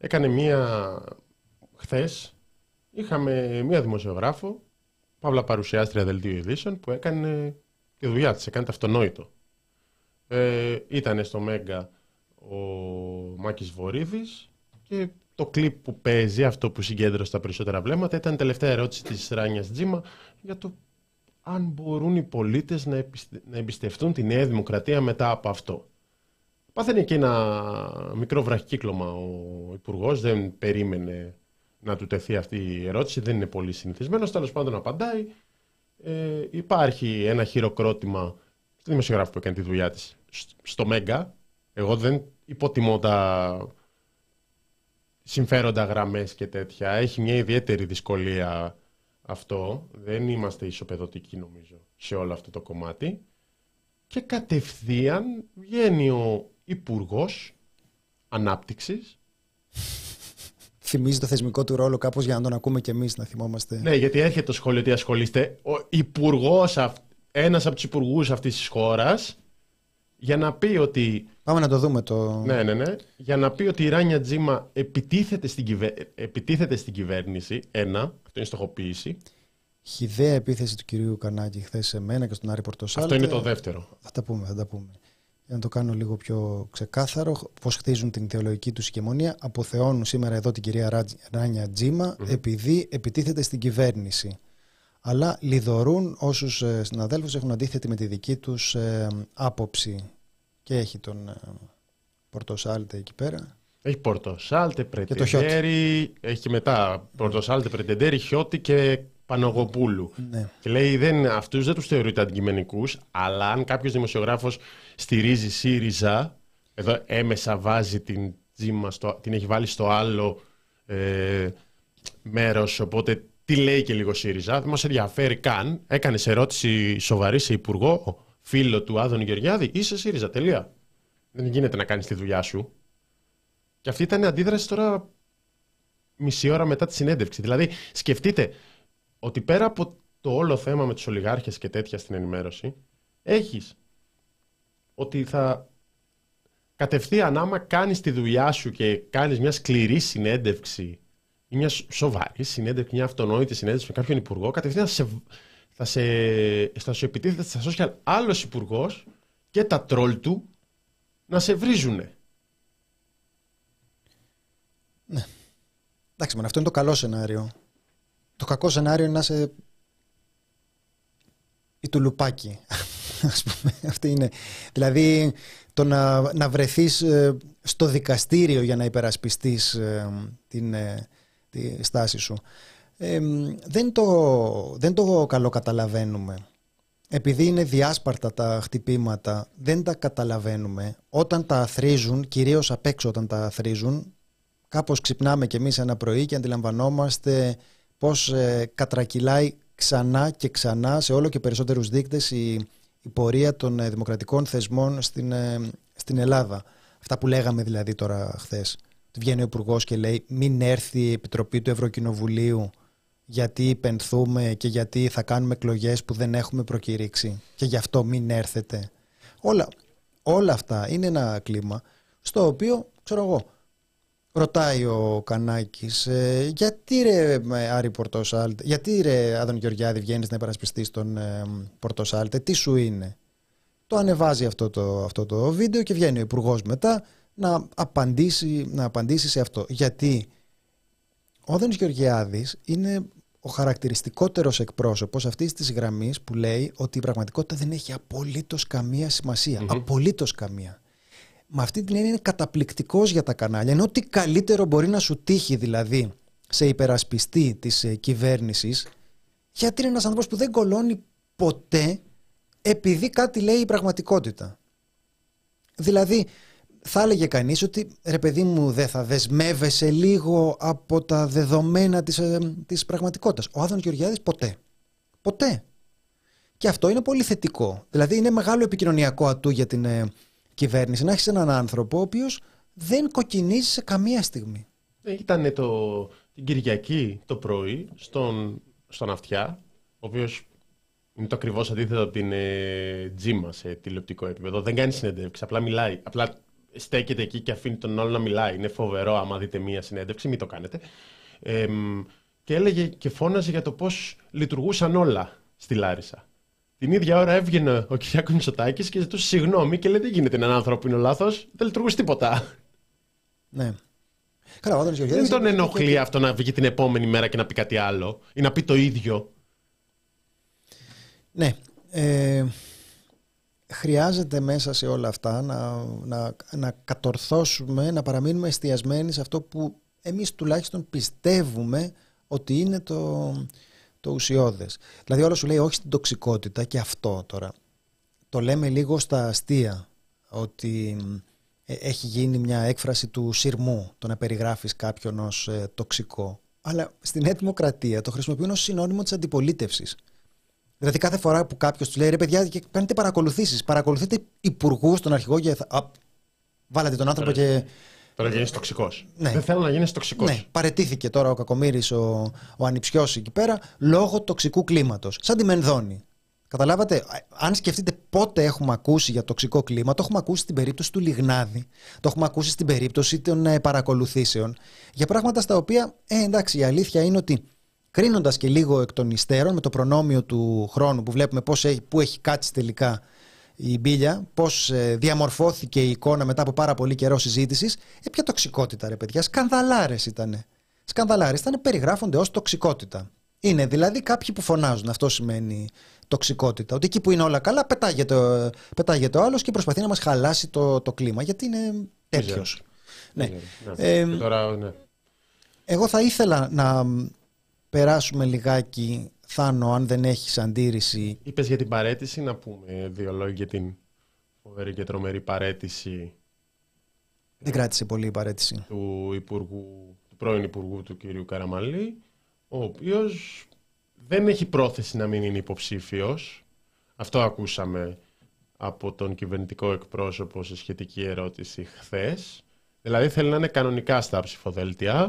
Χθες είχαμε μία δημοσιογράφο, παύλα παρουσιάστρια δελτίου ειδήσεων, που έκανε τη δουλειά της, έκανε το αυτονόητο. Ήταν στο Μέγκα ο Μάκης Βορίδης και το κλιπ που παίζει, αυτό που συγκέντρωσε τα περισσότερα βλέμματα, ήταν η τελευταία ερώτηση της Ράνιας Τζίμα για το αν μπορούν οι πολίτες να εμπιστευτούν τη Νέα Δημοκρατία μετά από αυτό. Πάθαινε και ένα μικρό βραχικύκλωμα ο Υπουργός, δεν περίμενε να του τεθεί αυτή η ερώτηση, δεν είναι πολύ συνηθισμένος, τέλος πάντων απαντάει. Υπάρχει ένα χειροκρότημα στη δημοσιογράφη που έκανε τη δουλειά της στο Μέγκα. Εγώ δεν υποτιμώ τα συμφέροντα, γραμμές και τέτοια. Έχει μια ιδιαίτερη δυσκολία αυτό. Δεν είμαστε ισοπεδωτικοί, νομίζω, σε όλο αυτό το κομμάτι. Και κατευθείαν βγαίνει ο Υπουργός Ανάπτυξης. Θυμίζει το θεσμικό του ρόλο κάπως για να τον ακούμε κι εμείς, να θυμόμαστε. Ναι, γιατί έρχεται το σχόλιο ότι ασχολείστε. Ο υπουργός, ένας από τους υπουργούς αυτής της χώρας, για να πει ότι... Πάμε να το δούμε το... Ναι. Για να πει ότι η Ράνια Τζίμα επιτίθεται στην κυβέρνηση, αυτό είναι στοχοποίηση. Χυδαία επίθεση του κυρίου Κανάκη χθες σε μένα και στον Άρη Πορτοσάλτε. Αυτό είναι το δεύτερο. Θα τα πούμε. Για να το κάνω λίγο πιο ξεκάθαρο, πώς χτίζουν την ιδεολογική τους ηγεμονία. Αποθεώνουν σήμερα εδώ την κυρία Ράνια Τζίμα επειδή επιτίθεται στην κυβέρνηση. Αλλά λιδωρούν όσους συναδέλφους έχουν αντίθετη με τη δική τους άποψη. Και έχει τον Πορτοσάλτε εκεί πέρα. Έχει Πορτοσάλτε, Πρετεντέρη, έχει και μετά Πορτοσάλτε, Πρετεντέρη, Χιώτη και Παναγοπούλου. Ναι. Και λέει αυτούς δεν τους θεωρείται αντικειμενικούς, αλλά αν κάποιος δημοσιογράφος στηρίζει ΣΥΡΙΖΑ, εδώ έμεσα βάζει την Τζίμα, την έχει βάλει στο άλλο μέρος, οπότε τι λέει και λίγο ΣΥΡΙΖΑ, δεν μας ενδιαφέρει καν. Έκανες ερώτηση σοβαρή σε υπουργό, φίλο του Άδωνη Γεωργιάδη, είσαι ΣΥΡΙΖΑ, τελεία. Δεν γίνεται να κάνεις τη δουλειά σου. Και αυτή ήταν η αντίδραση τώρα μισή ώρα μετά τη συνέντευξη. Δηλαδή, σκεφτείτε ότι πέρα από το όλο θέμα με τους ολιγάρχες και τέτοια στην ενημέρωση, έχεις ότι θα κατευθείαν άμα κάνεις τη δουλειά σου και κάνεις μια σκληρή συνέντευξη ή μια σοβαρή συνέντευξη, μια αυτονόητη συνέντευξη με κάποιον υπουργό, κατευθείαν θα σου επιτίθεται στα social άλλος υπουργός και τα τρόλ του να σε βρίζουνε. Ναι. Εντάξει, αυτό είναι το καλό σενάριο. Το κακό σενάριο είναι να είσαι η τουλουπάκι. Ας πούμε. Αυτή είναι. Δηλαδή το να βρεθείς στο δικαστήριο για να υπερασπιστείς τη στάση σου. Δεν το καλό καταλαβαίνουμε. Επειδή είναι διάσπαρτα τα χτυπήματα, δεν τα καταλαβαίνουμε. Όταν τα αθροίζουν, κυρίως απ' έξω όταν τα αθροίζουν, κάπως ξυπνάμε κι εμείς ένα πρωί και αντιλαμβανόμαστε πώς κατρακυλάει ξανά και ξανά σε όλο και περισσότερους δείκτες η πορεία των δημοκρατικών θεσμών στην Ελλάδα. Αυτά που λέγαμε δηλαδή τώρα χθες. Βγαίνει ο Υπουργός και λέει μην έρθει η Επιτροπή του Ευρωκοινοβουλίου γιατί πενθούμε και γιατί θα κάνουμε εκλογές που δεν έχουμε προκηρύξει και γι' αυτό μην έρθετε. Όλα αυτά είναι ένα κλίμα στο οποίο, ξέρω εγώ, ρωτάει ο Κανάκης γιατί ρε Άρη Πορτοσάλτε, γιατί ρε Άδωνη Γεωργιάδη βγαίνεις να υπερασπιστείς τον Πορτοσάλτε, τι σου είναι. Το ανεβάζει αυτό το βίντεο και βγαίνει ο Υπουργός μετά να απαντήσει σε αυτό. Γιατί ο Άδωνης Γεωργιάδης είναι ο χαρακτηριστικότερος εκπρόσωπος αυτής της γραμμής που λέει ότι η πραγματικότητα δεν έχει απολύτως καμία σημασία. Απολύτως καμία. Με αυτή την έννοια είναι καταπληκτικός για τα κανάλια. Ενώ τι καλύτερο μπορεί να σου τύχει δηλαδή σε υπερασπιστή της κυβέρνησης, γιατί είναι ένας άνθρωπος που δεν κολώνει ποτέ επειδή κάτι λέει η πραγματικότητα. Δηλαδή θα έλεγε κανείς ότι ρε παιδί μου δεν θα δεσμεύεσαι λίγο από τα δεδομένα της πραγματικότητας. Ο Άδωνης Γεωργιάδης ποτέ. Και αυτό είναι πολύ θετικό. Δηλαδή είναι μεγάλο επικοινωνιακό ατού για την κυβέρνηση να έχεις έναν άνθρωπο ο οποίος δεν κοκκινίζει σε καμία στιγμή. Ήταν την Κυριακή το πρωί στον Αυτιά, ο οποίος είναι το ακριβώς αντίθετο από την Τζίμα σε τηλεοπτικό επίπεδο. Δεν κάνει συνέντευξη, απλά μιλάει. Απλά στέκεται εκεί και αφήνει τον άλλο να μιλάει. Είναι φοβερό άμα δείτε μία συνέντευξη, μην το κάνετε. Και έλεγε και φώναζε για το πώς λειτουργούσαν όλα στη Λάρισα. Την ίδια ώρα έβγαινε ο Κυριάκος Μητσοτάκης και ζητούσε συγγνώμη και λέει: δεν γίνεται έναν άνθρωπο που είναι ο λάθος, δεν λειτουργούσε τίποτα. Ναι. Καλά, δεν τον ενοχλεί αυτό να βγει την επόμενη μέρα και να πει κάτι άλλο ή να πει το ίδιο. Ναι. Χρειάζεται μέσα σε όλα αυτά να κατορθώσουμε, να παραμείνουμε εστιασμένοι σε αυτό που εμείς τουλάχιστον πιστεύουμε ότι είναι το ουσιώδες. Δηλαδή όλο σου λέει όχι στην τοξικότητα, και αυτό τώρα το λέμε λίγο στα αστεία, ότι έχει γίνει μια έκφραση του σειρμού το να περιγράφεις κάποιον ως τοξικό, αλλά στη Νέα Δημοκρατία το χρησιμοποιούν ως συνώνυμο της αντιπολίτευσης. Δηλαδή κάθε φορά που κάποιος τους λέει ρε παιδιά κάνετε παρακολουθήσεις, παρακολουθείτε υπουργούς, τον αρχηγό και βάλατε τον άνθρωπο και... Τώρα γίνεις τοξικός. Ναι. Δεν θέλω να γίνεις τοξικός. Ναι, παραιτήθηκε τώρα ο Κακομοίρης ο ανιψιός εκεί πέρα λόγω τοξικού κλίματος. Σαν τη Μενδώνη. Καταλάβατε, αν σκεφτείτε πότε έχουμε ακούσει για τοξικό κλίμα, το έχουμε ακούσει στην περίπτωση του Λιγνάδη, το έχουμε ακούσει στην περίπτωση των παρακολουθήσεων, για πράγματα στα οποία, εντάξει, η αλήθεια είναι ότι κρίνοντας και λίγο εκ των υστέρων, με το προνόμιο του χρόνου που βλέπουμε πού έχει κάτσει τελικά η μπίλια, πώς διαμορφώθηκε η εικόνα μετά από πάρα πολύ καιρό συζήτησης, ποια τοξικότητα ρε παιδιά, σκανδαλάρες ήτανε. Σκανδαλάρες ήτανε, περιγράφονται ως τοξικότητα. Είναι δηλαδή κάποιοι που φωνάζουν, αυτό σημαίνει τοξικότητα. Ότι εκεί που είναι όλα καλά πετάγεται ο άλλος και προσπαθεί να μας χαλάσει το κλίμα, γιατί είναι τέτοιος. Ναι. Τώρα, ναι. Εγώ θα ήθελα να περάσουμε λιγάκι, Θάνο, αν δεν έχεις αντίρρηση. Είπες για την παραίτηση, να πούμε δύο λόγια για την φοβερή και τρομερή παραίτηση. Δεν κράτησε πολύ η παραίτηση. Του πρώην Υπουργού του κυρίου Καραμανλή, ο οποίος δεν έχει πρόθεση να μην είναι υποψήφιος. Αυτό ακούσαμε από τον κυβερνητικό εκπρόσωπο σε σχετική ερώτηση χθες. Δηλαδή θέλει να είναι κανονικά στα ψηφοδέλτια.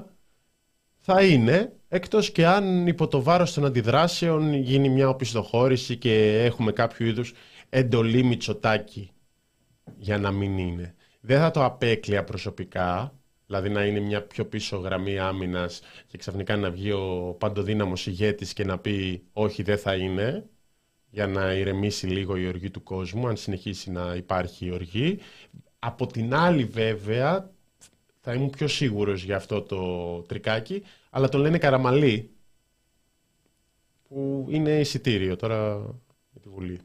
Θα είναι, εκτός και αν υπό το βάρος των αντιδράσεων γίνει μια οπισθοχώρηση και έχουμε κάποιο είδους εντολή Μητσοτάκη για να μην είναι. Δεν θα το απέκλεια προσωπικά, δηλαδή να είναι μια πιο πίσω γραμμή άμυνας και ξαφνικά να βγει ο παντοδύναμος ηγέτης και να πει όχι, δεν θα είναι, για να ηρεμήσει λίγο η οργή του κόσμου, αν συνεχίσει να υπάρχει η οργή. Από την άλλη βέβαια θα ήμουν πιο σίγουρος για αυτό το τρικάκι, αλλά τον λένε Καραμανλή, που είναι εισιτήριο τώρα για τη Βουλή.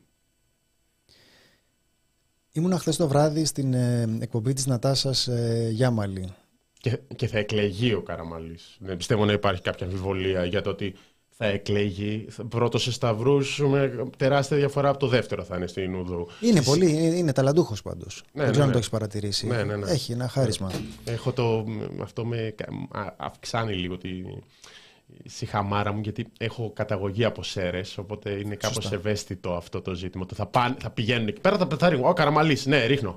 Ήμουνα χθες το βράδυ στην εκπομπή της Νατάσας Γιάμαλη. Και θα εκλεγεί ο Καραμανλής. Δεν πιστεύω να υπάρχει κάποια αμφιβολία για το ότι θα εκλεγεί. Πρώτος σε σταυρούς με τεράστια διαφορά από το δεύτερο θα είναι στην Ουδού. Είναι ταλαντούχος πάντως. Δεν ξέρω αν το έχεις παρατηρήσει. Ναι. Έχει ένα χάρισμα. Αυτό με αυξάνει λίγο τη σιχαμάρα μου, γιατί έχω καταγωγή από Σέρρες, οπότε είναι κάπως ευαίσθητο αυτό το ζήτημα. Θα πηγαίνουν εκεί πέρα, θα πεθάρουν. Ο Καραμανλής, ναι, ρίχνω.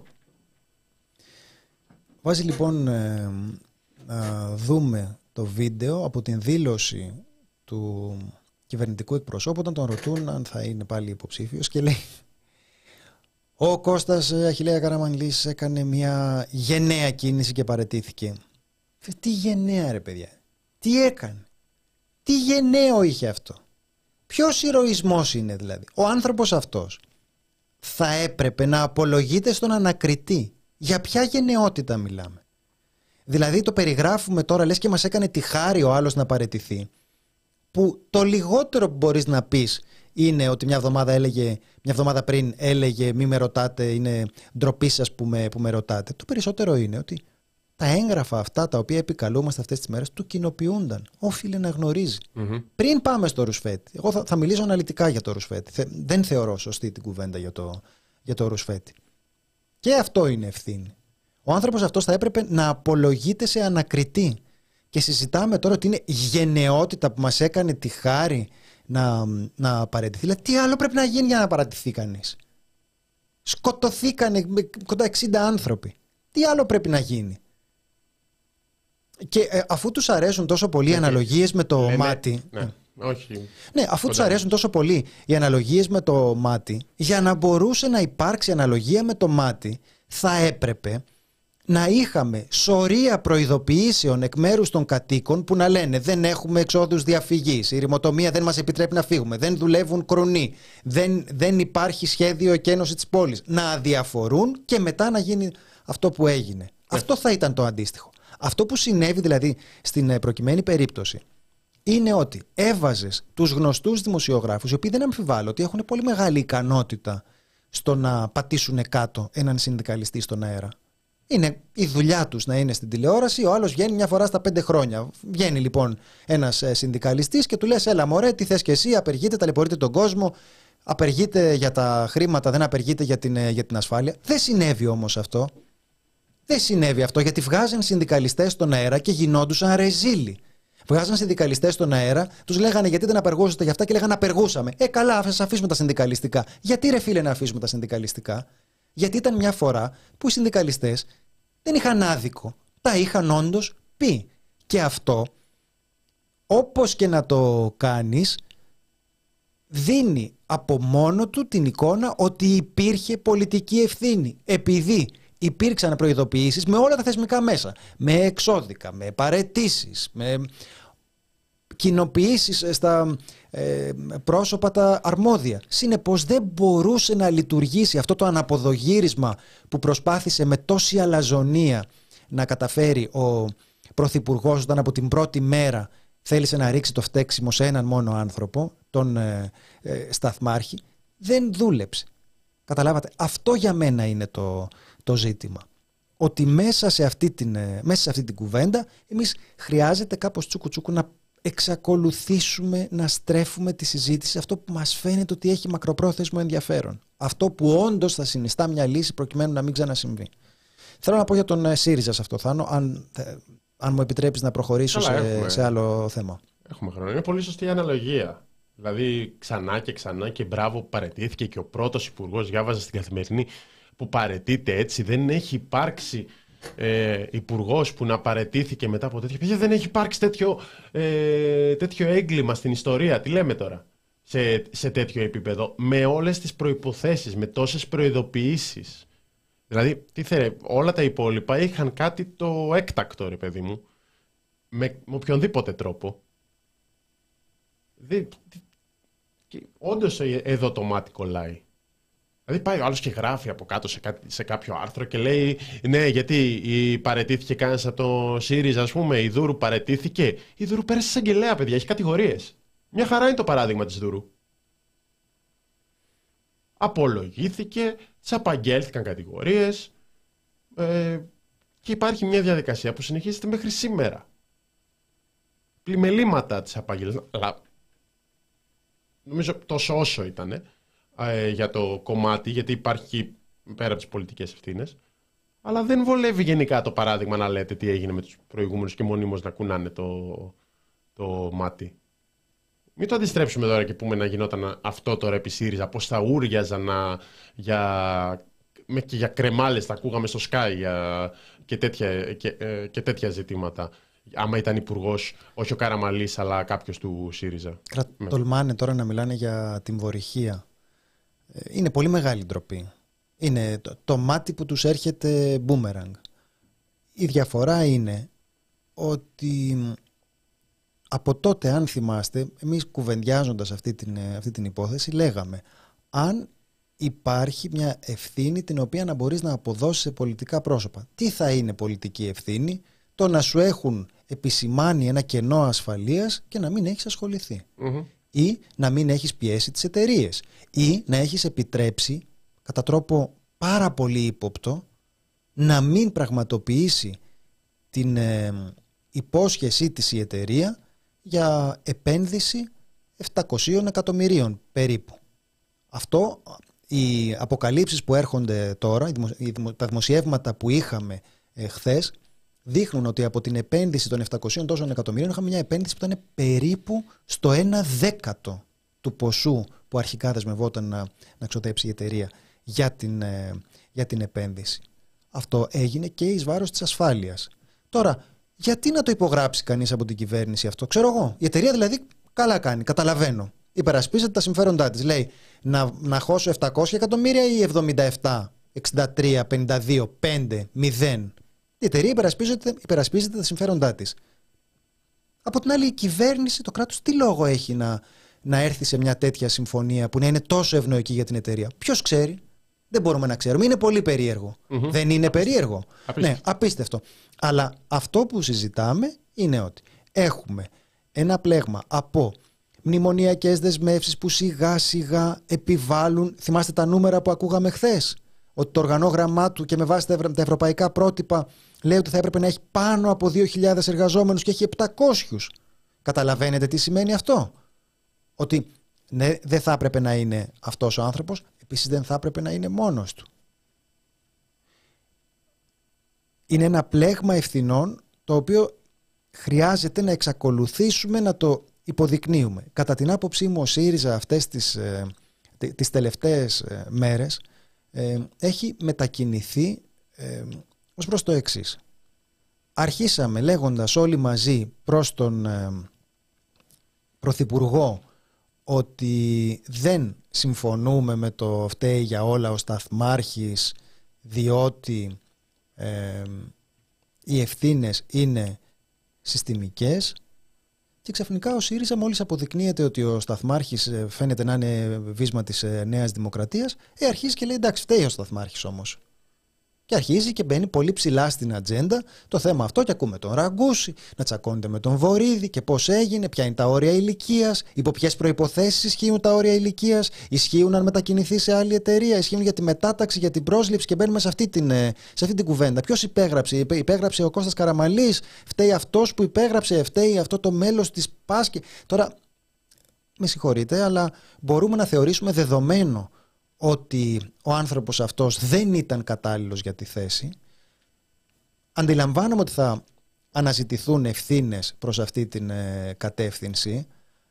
Βάζει λοιπόν να δούμε το βίντεο από την δήλωση του κυβερνητικού εκπροσώπου όταν τον ρωτούν αν θα είναι πάλι υποψήφιος και λέει ο Κώστας Αχιλλέα Καραμανλής έκανε μια γενναία κίνηση και παραιτήθηκε. Τι γενναία ρε παιδιά, τι έκανε, τι γενναίο είχε αυτό, ποιος ηρωισμός είναι δηλαδή. Ο άνθρωπος αυτός θα έπρεπε να απολογείται στον ανακριτή. Για ποια γενναιότητα μιλάμε? Δηλαδή το περιγράφουμε τώρα, λες και μας έκανε τη χάρη ο άλλος να παραιτηθεί, που το λιγότερο που μπορείς να πεις είναι ότι μια εβδομάδα πριν έλεγε μη με ρωτάτε, είναι ντροπή σας που με ρωτάτε. Το περισσότερο είναι ότι τα έγγραφα αυτά τα οποία επικαλούμαστε αυτές τις μέρες του κοινοποιούνταν. Όφιλε να γνωρίζει. Mm-hmm. Πριν πάμε στο Ρουσφέτη, εγώ θα μιλήσω αναλυτικά για το Ρουσφέτη. Δεν θεωρώ σωστή την κουβέντα για το Ρουσφέτη. Και αυτό είναι ευθύνη. Ο άνθρωπος αυτός θα έπρεπε να απολογείται σε ανακριτή. Και συζητάμε τώρα ότι είναι γενναιότητα που μας έκανε τη χάρη να παραιτηθεί. Δηλαδή, τι άλλο πρέπει να γίνει για να παραιτηθεί κανείς? Σκοτωθήκανε κοντά 60 άνθρωποι. Τι άλλο πρέπει να γίνει? Και αφού τους αρέσουν τόσο πολύ οι αναλογίες με το μάτι. Όχι. Ναι, αφού τους αρέσουν τόσο πολύ οι αναλογίες με το μάτι, για να μπορούσε να υπάρξει αναλογία με το μάτι, θα έπρεπε να είχαμε σωρία προειδοποιήσεων εκ μέρους των κατοίκων που να λένε δεν έχουμε εξόδους διαφυγής, η ρημοτομία δεν μας επιτρέπει να φύγουμε, δεν δουλεύουν κρουνοί, δεν υπάρχει σχέδιο εκένωση της πόλης. Να αδιαφορούν και μετά να γίνει αυτό που έγινε. Αυτό θα ήταν το αντίστοιχο. Αυτό που συνέβη δηλαδή στην προκειμένη περίπτωση είναι ότι έβαζες τους γνωστούς δημοσιογράφους, οι οποίοι δεν αμφιβάλλω ότι έχουν πολύ μεγάλη ικανότητα στο να πατήσουν κάτω έναν συνδικαλιστή στον αέρα. Είναι η δουλειά τους να είναι στην τηλεόραση, ο άλλος βγαίνει μια φορά στα 5 χρόνια. Βγαίνει λοιπόν ένας συνδικαλιστής και του λες έλα μωρέ, τι θες και εσύ, απεργείτε, ταλαιπωρείτε τον κόσμο, απεργείτε για τα χρήματα, δεν απεργείτε για την ασφάλεια. Δεν συνέβη όμως αυτό. Δεν συνέβη αυτό γιατί βγάζαν συνδικαλιστές στον αέρα και γινόντουσαν ρεζίλοι. Βγάζαν συνδικαλιστές στον αέρα, τους λέγανε γιατί δεν απεργούσατε για αυτά και λέγανε απεργούσαμε. Καλά, ας αφήσουμε τα συνδικαλιστικά. Γιατί ρε φίλε να αφήσουμε τα συνδικαλιστικά? Γιατί ήταν μια φορά που οι συνδικαλιστές δεν είχαν άδικο. Τα είχαν όντως πει. Και αυτό, όπως και να το κάνεις, δίνει από μόνο του την εικόνα ότι υπήρχε πολιτική ευθύνη. Επειδή υπήρξαν προειδοποιήσεις με όλα τα θεσμικά μέσα. Με εξώδικα, με παραιτήσεις, με κοινοποιήσεις στα πρόσωπα τα αρμόδια. Συνεπώς δεν μπορούσε να λειτουργήσει αυτό το αναποδογύρισμα που προσπάθησε με τόση αλαζονία να καταφέρει ο Πρωθυπουργός όταν από την πρώτη μέρα θέλησε να ρίξει το φταίξιμο σε έναν μόνο άνθρωπο, τον Σταθμάρχη. Δεν δούλεψε. Καταλάβατε, αυτό για μένα είναι το ζήτημα. Ότι μέσα σε αυτή την κουβέντα εμείς χρειάζεται κάπως τσούκου να εξακολουθήσουμε να στρέφουμε τη συζήτηση σε αυτό που μας φαίνεται ότι έχει μακροπρόθεσμο ενδιαφέρον. Αυτό που όντως θα συνιστά μια λύση προκειμένου να μην ξανασυμβεί. Θέλω να πω για τον ΣΥΡΙΖΑ σε αυτό, Θάνο, αν μου επιτρέπεις να προχωρήσω σε άλλο θέμα. Έχουμε χρόνο. Είναι πολύ σωστή η αναλογία. Δηλαδή ξανά και μπράβο που παραιτήθηκε και ο πρώτος υπουργός, διάβαζα στην Καθημερινή, που παραιτείται έτσι. Δεν έχει υπάρξει υπουργός που να παραιτήθηκε μετά από τέτοιο. Παιδιά, δεν έχει υπάρξει τέτοιο έγκλημα στην ιστορία. Τι λέμε τώρα σε τέτοιο επίπεδο, με όλες τις προϋποθέσεις, με τόσες προειδοποιήσεις. Δηλαδή, όλα τα υπόλοιπα είχαν κάτι το έκτακτο, ρε παιδί μου, με οποιονδήποτε τρόπο. Όντως εδώ το μάτι κολλάει. Δηλαδή πάει ο άλλος και γράφει από κάτω σε κάποιο άρθρο και λέει ναι, γιατί παραιτήθηκε κανένας από το ΣΥΡΙΖΑ, ας πούμε, η Δούρου παραιτήθηκε. Η Δούρου πέρασε σε αγγελέα, παιδιά, έχει κατηγορίες. Μια χαρά είναι το παράδειγμα της Δούρου. Απολογήθηκε, της απαγγέλθηκαν κατηγορίες και υπάρχει μια διαδικασία που συνεχίζεται μέχρι σήμερα. Πλημελήματα της απαγγέλθηκαν, αλλά νομίζω τόσο όσο ήτανε. Για το κομμάτι, γιατί υπάρχει πέρα από τις πολιτικές ευθύνες, αλλά δεν βολεύει γενικά το παράδειγμα να λέτε τι έγινε με τους προηγούμενους και μονίμως να κουνάνε το μάτι. Μην το αντιστρέψουμε τώρα και πούμε να γινόταν αυτό τώρα επί ΣΥΡΙΖΑ, πώς θα ούριαζαν και για κρεμάλες θα ακούγαμε στο Sky και τέτοια ζητήματα. Άμα ήταν υπουργός, όχι ο Καραμαλής, αλλά κάποιος του ΣΥΡΙΖΑ. Τολμάνε τώρα να μιλάνε για την βορυχία. Είναι πολύ μεγάλη ντροπή. Είναι το μάτι που τους έρχεται μπούμεραγκ. Η διαφορά είναι ότι από τότε, αν θυμάστε, εμείς κουβεντιάζοντας αυτή την υπόθεση λέγαμε αν υπάρχει μια ευθύνη την οποία να μπορείς να αποδώσεις σε πολιτικά πρόσωπα. Τι θα είναι πολιτική ευθύνη? Το να σου έχουν επισημάνει ένα κενό ασφαλείας και να μην έχεις ασχοληθεί. Ή να μην έχεις πιέσει τις εταιρείες. Ή να έχεις επιτρέψει κατά τρόπο πάρα πολύ ύποπτο να μην πραγματοποιήσει την υπόσχεσή της η εταιρεία για επένδυση 700 εκατομμυρίων περίπου. Αυτό, οι αποκαλύψεις που έρχονται τώρα, τα δημοσιεύματα που είχαμε χθες, δείχνουν ότι από την επένδυση των 700 τόσων εκατομμυρίων είχαμε μια επένδυση που ήταν περίπου στο 1/10 του ποσού που αρχικά δεσμευόταν να ξοδέψει η εταιρεία για την επένδυση. Αυτό έγινε και εις βάρος της ασφάλειας. Τώρα, γιατί να το υπογράψει κανείς από την κυβέρνηση αυτό? Ξέρω εγώ. Η εταιρεία δηλαδή καλά κάνει, καταλαβαίνω. Υπερασπίζεται τα συμφέροντά της. Λέει να χώσω 700 εκατομμύρια ή 77, 63, 52, 5, 0. Η εταιρεία υπερασπίζεται τα συμφέροντά της. Από την άλλη, η κυβέρνηση, το κράτος, τι λόγο έχει να έρθει σε μια τέτοια συμφωνία που να είναι τόσο ευνοϊκή για την εταιρεία? Ποιος ξέρει? Δεν μπορούμε να ξέρουμε. Είναι πολύ περίεργο. Δεν είναι περίεργο? Ναι, απίστευτο. Αλλά αυτό που συζητάμε είναι ότι έχουμε ένα πλέγμα από μνημονιακές δεσμεύσεις που σιγά σιγά επιβάλλουν. Θυμάστε τα νούμερα που ακούγαμε χθες? Ότι το οργανόγραμμά του και με βάση τα ευρωπαϊκά πρότυπα λέει ότι θα έπρεπε να έχει πάνω από 2.000 εργαζόμενους και έχει 700. Καταλαβαίνετε τι σημαίνει αυτό? Ότι ναι, δεν θα έπρεπε να είναι αυτός ο άνθρωπος, επίσης δεν θα έπρεπε να είναι μόνος του. Είναι ένα πλέγμα ευθυνών το οποίο χρειάζεται να εξακολουθήσουμε να το υποδεικνύουμε. Κατά την άποψή μου, ο ΣΥΡΙΖΑ αυτές τις τελευταίες μέρες έχει μετακινηθεί ως προς το εξής. Αρχίσαμε λέγοντας όλοι μαζί προς τον Πρωθυπουργό ότι δεν συμφωνούμε με το φταίει για όλα ο Σταθμάρχης, διότι οι ευθύνες είναι συστημικές, και ξαφνικά ο ΣΥΡΙΖΑ, μόλις αποδεικνύεται ότι ο Σταθμάρχης φαίνεται να είναι βίσμα της Νέας Δημοκρατίας, αρχίζει και λέει εντάξει, φταίει ο Σταθμάρχης όμως. Και αρχίζει και μπαίνει πολύ ψηλά στην ατζέντα το θέμα αυτό, και ακούμε τον Ραγκούση να τσακώνεται με τον Βορίδη και πώς έγινε, ποια είναι τα όρια ηλικίας, υπό ποιες προϋποθέσεις ισχύουν τα όρια ηλικίας, ισχύουν αν μετακινηθεί σε άλλη εταιρεία, ισχύουν για τη μετάταξη, για την πρόσληψη, και μπαίνουμε σε αυτή την κουβέντα. Ποιος υπέγραψε? Υπέγραψε ο Κώστας Καραμανλής? Φταίει αυτός που υπέγραψε? Φταίει αυτό το μέλος της ΠΑΣΚΕ? Τώρα, με συγχωρείτε, αλλά μπορούμε να θεωρήσουμε δεδομένο ότι ο άνθρωπος αυτός δεν ήταν κατάλληλος για τη θέση. Αντιλαμβάνομαι ότι θα αναζητηθούν ευθύνες προς αυτή την κατεύθυνση,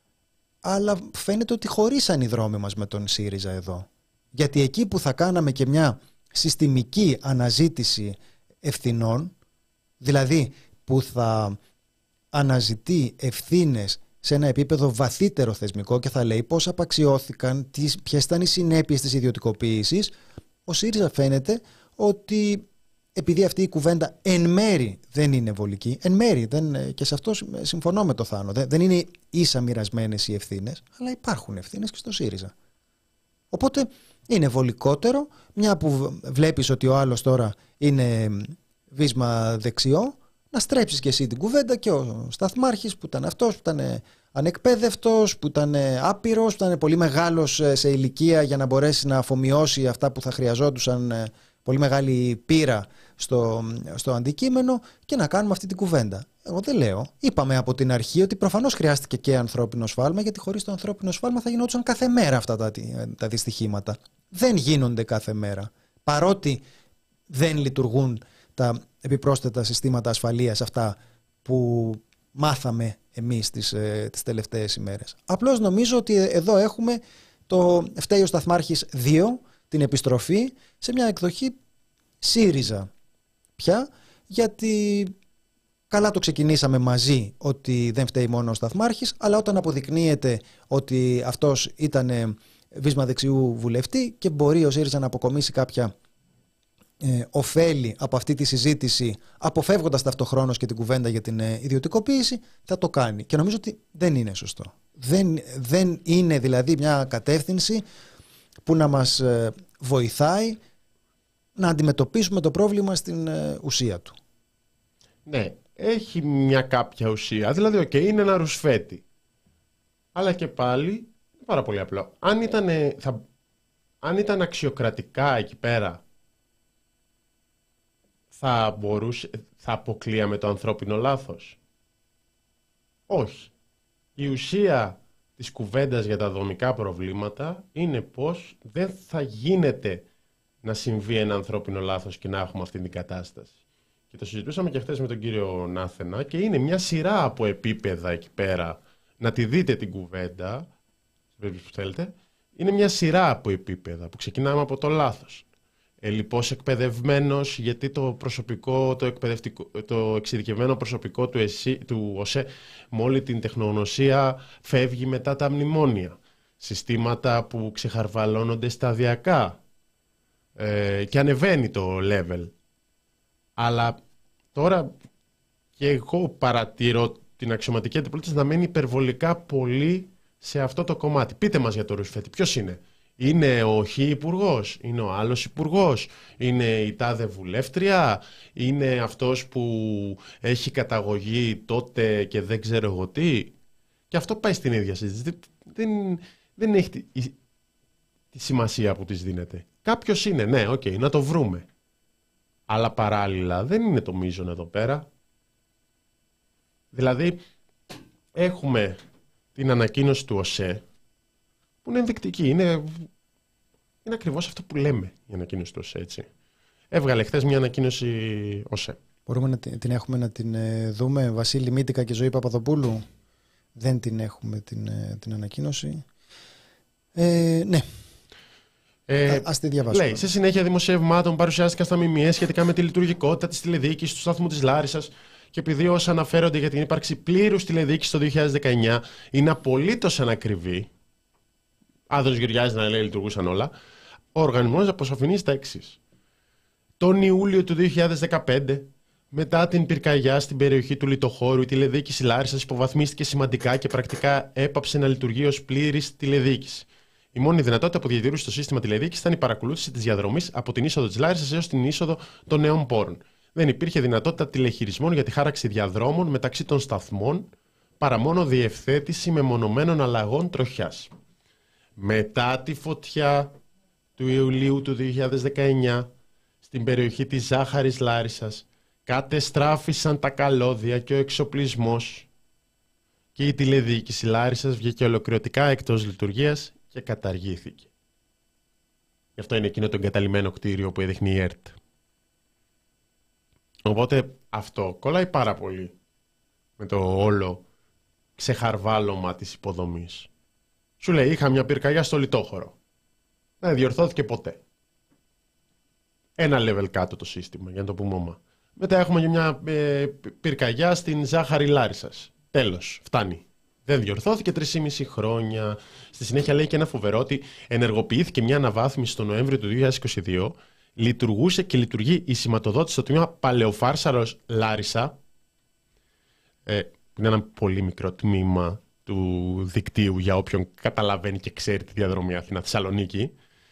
αλλά φαίνεται ότι χωρίσαν οι δρόμοι μας με τον ΣΥΡΙΖΑ εδώ. Γιατί εκεί που θα κάναμε και μια συστημική αναζήτηση ευθυνών, δηλαδή που θα αναζητεί ευθύνες σε ένα επίπεδο βαθύτερο θεσμικό και θα λέει πώς απαξιώθηκαν, ποιες ήταν οι συνέπειες της ιδιωτικοποίησης, ο ΣΥΡΙΖΑ φαίνεται ότι επειδή αυτή η κουβέντα εν μέρη δεν είναι βολική, εν μέρη, και σε αυτό συμφωνώ με το Θάνο, δεν είναι ίσα μοιρασμένες οι ευθύνες, αλλά υπάρχουν ευθύνες και στο ΣΥΡΙΖΑ. Οπότε είναι βολικότερο, μια που βλέπεις ότι ο άλλος τώρα είναι βίσμα δεξιό, να στρέψεις και εσύ την κουβέντα, και ο Σταθμάρχης που ήταν αυτός, που ήταν ανεκπαίδευτος, που ήταν άπειρος, που ήταν πολύ μεγάλος σε ηλικία για να μπορέσει να αφομοιώσει αυτά που θα χρειαζόντουσαν πολύ μεγάλη πείρα στο αντικείμενο, και να κάνουμε αυτή την κουβέντα. Εγώ δεν λέω. Είπαμε από την αρχή ότι προφανώς χρειάστηκε και ανθρώπινο σφάλμα, γιατί χωρίς το ανθρώπινο σφάλμα θα γινόντουσαν κάθε μέρα αυτά τα δυστυχήματα. Δεν γίνονται κάθε μέρα. Παρότι δεν λειτουργούν τα επιπρόσθετα συστήματα ασφαλείας αυτά που μάθαμε εμείς τις τελευταίες ημέρες. Απλώς νομίζω ότι εδώ έχουμε το φταίει ο Σταθμάρχης 2, την επιστροφή σε μια εκδοχή ΣΥΡΙΖΑ πια, γιατί καλά το ξεκινήσαμε μαζί ότι δεν φταίει μόνο ο Σταθμάρχης, αλλά όταν αποδεικνύεται ότι αυτός ήταν βίσμα δεξιού βουλευτή και μπορεί ο ΣΥΡΙΖΑ να αποκομίσει κάποια ωφέλη από αυτή τη συζήτηση, αποφεύγοντας ταυτοχρόνως και την κουβέντα για την ιδιωτικοποίηση, θα το κάνει. Και νομίζω ότι δεν είναι σωστό. Δεν είναι δηλαδή μια κατεύθυνση που να μας βοηθάει να αντιμετωπίσουμε το πρόβλημα στην ουσία του. Ναι, έχει μια κάποια ουσία. Δηλαδή, είναι ένα ρουσφέτη. Αλλά και πάλι, πάρα πολύ απλό. Αν ήταν αξιοκρατικά εκεί πέρα, θα αποκλείαμε το ανθρώπινο λάθος? Όχι. Η ουσία της κουβέντας για τα δομικά προβλήματα είναι πως δεν θα γίνεται να συμβεί ένα ανθρώπινο λάθος και να έχουμε αυτή την κατάσταση. Και το συζητούσαμε και χθες με τον κύριο Νάθενα, και είναι μια σειρά από επίπεδα εκεί πέρα. Να τη δείτε την κουβέντα. περίπτωση που θέλετε, είναι μια σειρά από επίπεδα που ξεκινάμε από το λάθος. Ελλιπώς εκπαιδευμένος, γιατί το εξειδικευμένο προσωπικό του ΟΣΕ με όλη την τεχνογνωσία φεύγει μετά τα μνημόνια. Συστήματα που ξεχαρβαλώνονται σταδιακά και ανεβαίνει το level. Αλλά τώρα και εγώ παρατηρώ την αξιωματική αντιπολίτευση να μένει υπερβολικά πολύ σε αυτό το κομμάτι. Πείτε μας για το Ρουσφέτη. Ποιος είναι? Είναι ο Χ υπουργός, είναι ο άλλος υπουργός, είναι η τάδε βουλεύτρια, είναι αυτός που έχει καταγωγή τότε και δεν ξέρω εγώ τι. Και αυτό πάει στην ίδια συζήτηση. Δεν έχει τη σημασία που της δίνεται. Κάποιος είναι, ναι, να το βρούμε. Αλλά παράλληλα δεν είναι το μείζον εδώ πέρα. Δηλαδή έχουμε την ανακοίνωση του ΟΣΕ που είναι ενδεικτική. Είναι ακριβώς αυτό που λέμε η ανακοίνωση του ΟΣΕ, έτσι. Έβγαλε χθες μια ανακοίνωση ΟΣΕ. Μπορούμε να την έχουμε να την δούμε? Βασίλη Μύτικα και Ζωή Παπαδοπούλου. Δεν την έχουμε την ανακοίνωση. Ναι. Ας τη διαβάσουμε. Λέει, σε συνέχεια δημοσιευμάτων παρουσιάστηκαν στα ΜΜΕ σχετικά με τη λειτουργικότητα της τηλεδιοίκησης του σταθμού της Λάρισσας και επειδή όσα αναφέρονται για την ύπαρξη πλήρους τηλεδιοίκησης το 2019 είναι απολύτως ανακριβή, Άδωνης Γεωργιάδης να λέει λειτουργούσαν όλα, ο οργανισμός αποσαφηνίζει τα εξής. Τον Ιούλιο του 2015, μετά την πυρκαγιά στην περιοχή του Λιτοχώρου, η τηλεδιοίκηση Λάρισσας υποβαθμίστηκε σημαντικά και πρακτικά έπαψε να λειτουργεί ως πλήρης τηλεδιοίκηση. Η μόνη δυνατότητα που διατηρούσε στο σύστημα τηλεδιοίκησης ήταν η παρακολούθηση της διαδρομής από την είσοδο της Λάρισσας έως την είσοδο των νέων πόρων. Δεν υπήρχε δυνατότητα τηλεχειρισμών για τη χάραξη διαδρόμων μεταξύ των σταθμών, παρά μόνο διευθέτηση μεμονωμένων αλλαγών τροχιάς. Μετά τη φωτιά του Ιουλίου του 2019, στην περιοχή της Ζάχαρης Λάρισσας, κατεστράφησαν τα καλώδια και ο εξοπλισμός και η τηλεδιοίκηση Λάρισσας βγήκε ολοκληρωτικά εκτός λειτουργίας και καταργήθηκε. Γι' αυτό είναι εκείνο το εγκαταλειμμένο κτίριο που έδειχνε η ΕΡΤ. Οπότε αυτό κολλάει πάρα πολύ με το όλο ξεχαρβάλωμα της υποδομής. Σου λέει, είχα μια πυρκαγιά στο Λιτόχωρο. Δεν διορθώθηκε ποτέ. Ένα level κάτω το σύστημα, για να το πούμε oma. Μετά έχουμε και μια πυρκαγιά στην Ζάχαρη Λάρισσας. Τέλος, φτάνει. Δεν διορθώθηκε 3,5 χρόνια. Στη συνέχεια λέει και ένα φοβερό ότι ενεργοποιήθηκε μια αναβάθμιση το Νοέμβριο του 2022. Λειτουργούσε και λειτουργεί η σηματοδότηση στο τμήμα Παλαιοφάρσαρος Λάρισα. Είναι ένα πολύ μικρό τμήμα του δικτύου για όποιον καταλαβαίνει και ξέρει τη διαδρομή Αθήνα-Θεσσαλονίκη.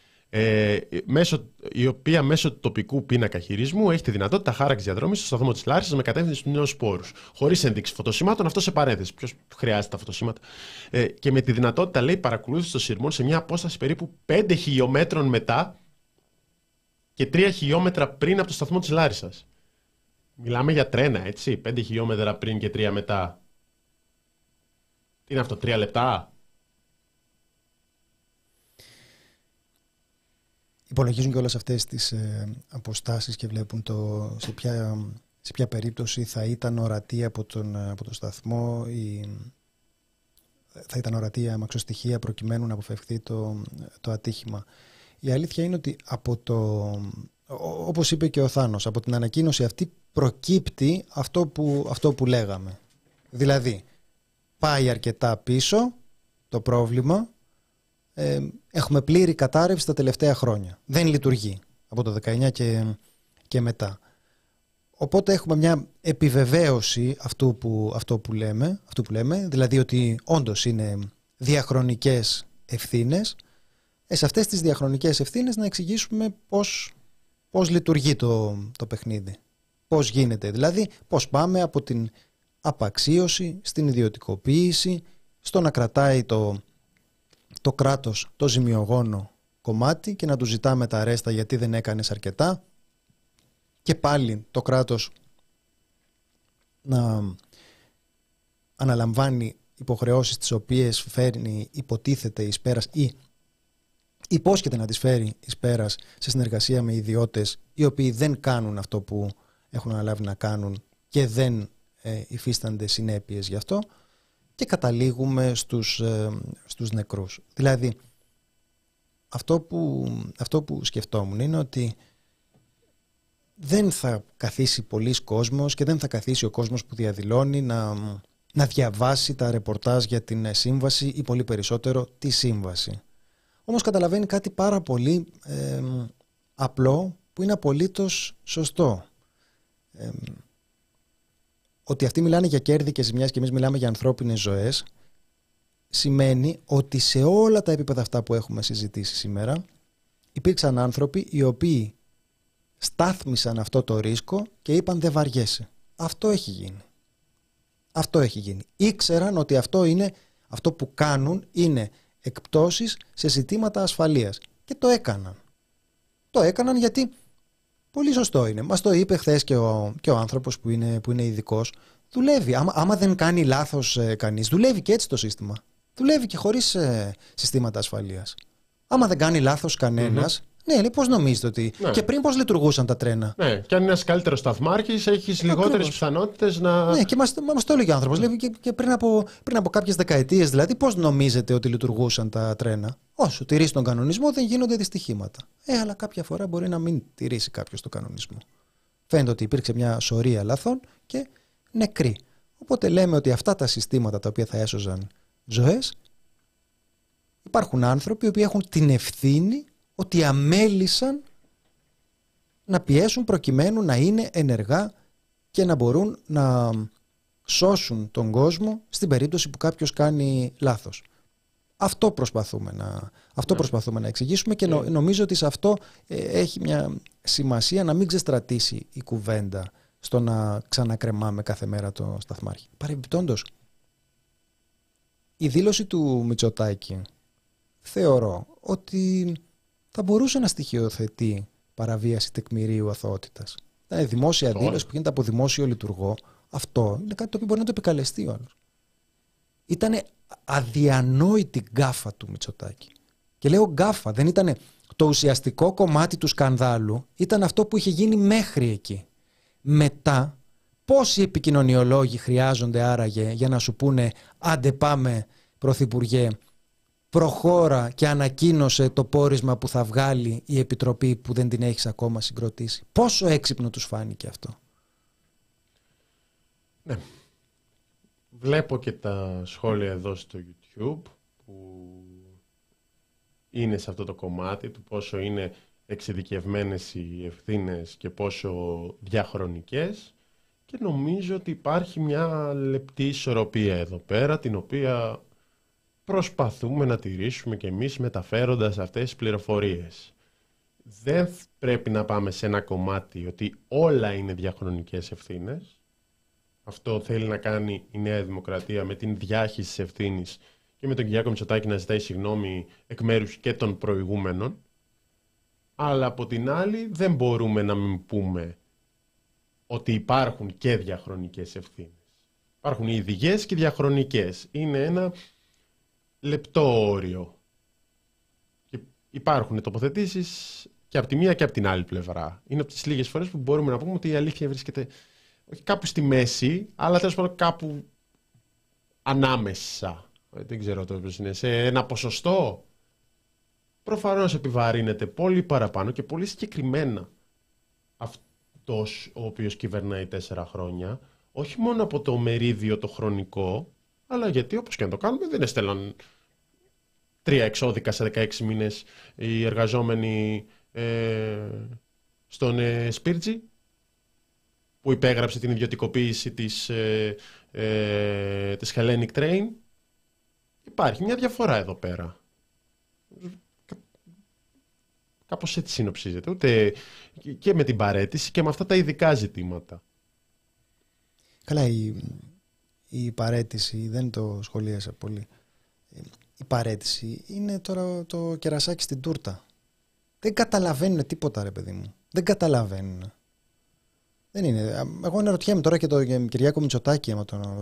Η οποία μέσω του τοπικού πίνακα χειρισμού έχει τη δυνατότητα χάραξη διαδρομής στο σταθμό της Λάρισσας με κατεύθυνση στους νέους πόρους. Χωρίς ένδειξη φωτοσημάτων, αυτό σε παρένθεση. Ποιος χρειάζεται τα φωτοσήματα. Και με τη δυνατότητα, λέει, παρακολούθηση των σειρμών σε μια απόσταση περίπου 5 χιλιόμετρων μετά και 3 χιλιόμετρα πριν από το σταθμό της Λάρισσας. Μιλάμε για τρένα, έτσι. 5 χιλιόμετρα πριν και 3 μετά. Τι είναι αυτό, 3 λεπτά? Υπολογίζουν και όλες αυτές τις αποστάσεις και βλέπουν σε ποια περίπτωση θα ήταν ορατή από το σταθμό θα ήταν ορατή η αμαξοστοιχεία προκειμένου να αποφευχθεί το ατύχημα. Η αλήθεια είναι ότι όπως είπε και ο Θάνος, από την ανακοίνωση αυτή προκύπτει αυτό που λέγαμε. Δηλαδή, πάει αρκετά πίσω το πρόβλημα. Έχουμε πλήρη κατάρρευση τα τελευταία χρόνια. Δεν λειτουργεί από το 19 και μετά. Οπότε έχουμε μια επιβεβαίωση αυτού που λέμε, δηλαδή ότι όντως είναι διαχρονικές ευθύνες. Σε αυτές τις διαχρονικές ευθύνες να εξηγήσουμε πώς λειτουργεί το παιχνίδι. Πώς γίνεται, δηλαδή πώς πάμε από την απαξίωση στην ιδιωτικοποίηση, στο να κρατάει το κράτος το ζημιογόνο κομμάτι και να του ζητάμε τα ρέστα γιατί δεν έκανες αρκετά, και πάλι το κράτος να αναλαμβάνει υποχρεώσεις τις οποίες φέρνει, υποτίθεται, εις πέρας ή υπόσχεται να τις φέρει εις πέρας σε συνεργασία με ιδιώτες οι οποίοι δεν κάνουν αυτό που έχουν αναλάβει να κάνουν και δεν υφίστανται συνέπειες γι' αυτό. και καταλήγουμε στους νεκρούς. Δηλαδή, αυτό που σκεφτόμουν είναι ότι δεν θα καθίσει πολλής κόσμος και δεν θα καθίσει ο κόσμος που διαδηλώνει να διαβάσει τα ρεπορτάζ για την σύμβαση ή πολύ περισσότερο τη σύμβαση. Όμως καταλαβαίνει κάτι πάρα πολύ απλό που είναι απολύτως σωστό. Ότι αυτοί μιλάνε για κέρδη και ζημιάς και εμείς μιλάμε για ανθρώπινες ζωές, σημαίνει ότι σε όλα τα επίπεδα αυτά που έχουμε συζητήσει σήμερα υπήρξαν άνθρωποι οι οποίοι στάθμισαν αυτό το ρίσκο και είπαν δεν βαριέσαι. Αυτό έχει γίνει. Αυτό έχει γίνει. Ήξεραν ότι αυτό που κάνουν είναι εκπτώσεις σε ζητήματα ασφαλείας και το έκαναν. Το έκαναν γιατί πολύ σωστό είναι. Μας το είπε χθες και ο άνθρωπος που είναι ειδικός. Δουλεύει. Άμα δεν κάνει λάθος κανείς, δουλεύει και έτσι το σύστημα. Δουλεύει και χωρίς συστήματα ασφαλείας. Άμα δεν κάνει λάθος κανένας, ναι, πώς νομίζετε ότι. Ναι. Και πριν πώς λειτουργούσαν τα τρένα. Ναι, και αν είναι ένας καλύτερος σταθμάρχης, έχεις λιγότερες πιθανότητες να. Ναι, και μας το έλεγε ο άνθρωπος. Λέει και πριν από κάποιες δεκαετίες, δηλαδή, πώς νομίζετε ότι λειτουργούσαν τα τρένα. Όσο τηρείς τον κανονισμό, δεν γίνονται δυστυχήματα. Αλλά κάποια φορά μπορεί να μην τηρήσει κάποιος τον κανονισμό. Φαίνεται ότι υπήρξε μια σωρία λαθών και νεκροί. Οπότε λέμε ότι αυτά τα συστήματα τα οποία θα έσωζαν ζωές, υπάρχουν άνθρωποι οι οποίοι έχουν την ευθύνη ότι αμέλησαν να πιέσουν προκειμένου να είναι ενεργά και να μπορούν να σώσουν τον κόσμο στην περίπτωση που κάποιος κάνει λάθος. Αυτό προσπαθούμε να εξηγήσουμε και νομίζω ότι σε αυτό έχει μια σημασία να μην ξεστρατήσει η κουβέντα στο να ξανακρεμάμε κάθε μέρα το σταθμάρχη. Παρεμπιπτόντως, η δήλωση του Μητσοτάκη θεωρώ ότι θα μπορούσε να στοιχειοθετεί παραβίαση τεκμηρίου αθωότητας. Ήταν δημόσια δήλωση που γίνεται από δημόσιο λειτουργό. Αυτό είναι κάτι το οποίο μπορεί να το επικαλεστεί ο άλλος. Ήταν αδιανόητη γκάφα του Μητσοτάκη. Και λέω γκάφα, δεν ήταν το ουσιαστικό κομμάτι του σκανδάλου, ήταν αυτό που είχε γίνει μέχρι εκεί. Μετά, πόσοι επικοινωνιολόγοι χρειάζονται άραγε για να σου πούνε άντε πάμε Πρωθυπουργέ, προχώρα και ανακοίνωσε το πόρισμα που θα βγάλει η Επιτροπή που δεν την έχεις ακόμα συγκροτήσει. Πόσο έξυπνο τους φάνηκε αυτό. Ναι. Βλέπω και τα σχόλια εδώ στο YouTube που είναι σε αυτό το κομμάτι του πόσο είναι εξειδικευμένες οι ευθύνες και πόσο διαχρονικές και νομίζω ότι υπάρχει μια λεπτή ισορροπία εδώ πέρα την οποία προσπαθούμε να τηρήσουμε και εμείς μεταφέροντας αυτές τις πληροφορίες. Δεν πρέπει να πάμε σε ένα κομμάτι ότι όλα είναι διαχρονικές ευθύνες. Αυτό θέλει να κάνει η Νέα Δημοκρατία με την διάχυση της ευθύνης και με τον Κυριάκο Μητσοτάκη να ζητάει συγγνώμη εκ μέρους και των προηγούμενων. Αλλά από την άλλη δεν μπορούμε να μην πούμε ότι υπάρχουν και διαχρονικές ευθύνες. Υπάρχουν οι ειδικές και διαχρονικές. Είναι ένα λεπτό όριο. Και υπάρχουν τοποθετήσεις και από τη μία και από την άλλη πλευρά. Είναι από τις λίγες φορές που μπορούμε να πούμε ότι η αλήθεια βρίσκεται όχι κάπου στη μέση, αλλά τέλος πάντων κάπου ανάμεσα. Δεν ξέρω το ποιος είναι. Σε ένα ποσοστό προφανώς επιβαρύνεται πολύ παραπάνω και πολύ συγκεκριμένα αυτός ο οποίος κυβερνάει 4 χρόνια, όχι μόνο από το μερίδιο το χρονικό, αλλά γιατί όπως και να το κάνουμε δεν έστελαν 3 εξώδικα σε 16 μήνες οι εργαζόμενοι στον Σπίρτζι που υπέγραψε την ιδιωτικοποίηση της Hellenic Train. Υπάρχει μια διαφορά εδώ πέρα. Κάπως έτσι συνοψίζεται. Ούτε και με την παραίτηση και με αυτά τα ειδικά ζητήματα. Καλά, η παραίτηση δεν το σχολίασα πολύ. Η παραίτηση είναι τώρα το κερασάκι στην τούρτα. Δεν καταλαβαίνουν τίποτα, ρε παιδί μου. Δεν καταλαβαίνουν. Δεν είναι. Εγώ αναρωτιέμαι τώρα και τον Κυριάκο Μητσοτάκη.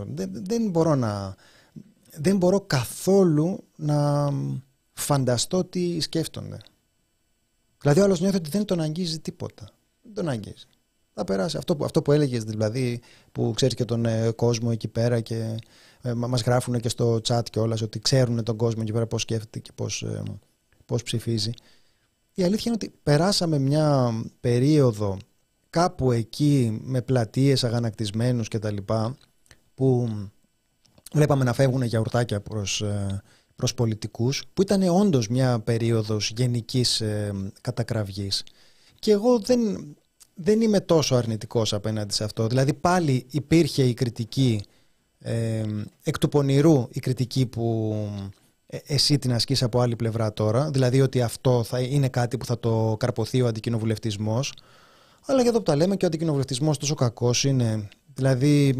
Δεν μπορώ καθόλου να φανταστώ τι σκέφτονται. Δηλαδή ο άλλος νιώθει ότι δεν τον αγγίζει τίποτα. Δεν τον αγγίζει. Θα περάσει. Αυτό που έλεγες, δηλαδή, που ξέρεις και τον κόσμο εκεί πέρα και μας γράφουν και στο chat κιόλας ότι ξέρουν τον κόσμο εκεί πέρα πώς σκέφτεται και πώς ψηφίζει. Η αλήθεια είναι ότι περάσαμε μια περίοδο κάπου εκεί με πλατείες, αγανακτισμένους κτλ. Που βλέπαμε να φεύγουν γιαουρτάκια προς πολιτικούς, που ήταν όντως μια περίοδος γενικής κατακραυγής. Και εγώ δεν είμαι τόσο αρνητικός απέναντι σε αυτό. Δηλαδή πάλι υπήρχε η κριτική, εκ του πονηρού η κριτική που εσύ την ασκείς από άλλη πλευρά τώρα, δηλαδή ότι αυτό θα είναι κάτι που θα το καρποθεί ο αντικοινοβουλευτισμός, αλλά και εδώ που τα λέμε και ο αντικοινοβουλευτισμός τόσο κακός είναι. Δηλαδή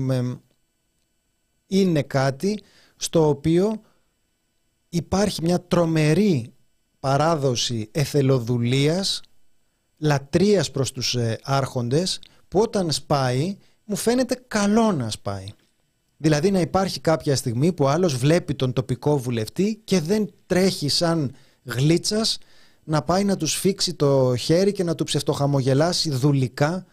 είναι κάτι στο οποίο υπάρχει μια τρομερή παράδοση εθελοδουλείας, λατρείας προς τους άρχοντες, που όταν σπάει μου φαίνεται καλό να σπάει. Δηλαδή να υπάρχει κάποια στιγμή που ο άλλος βλέπει τον τοπικό βουλευτή και δεν τρέχει σαν γλίτσας να πάει να του σφίξει το χέρι και να του ψευτοχαμογελάσει δουλικά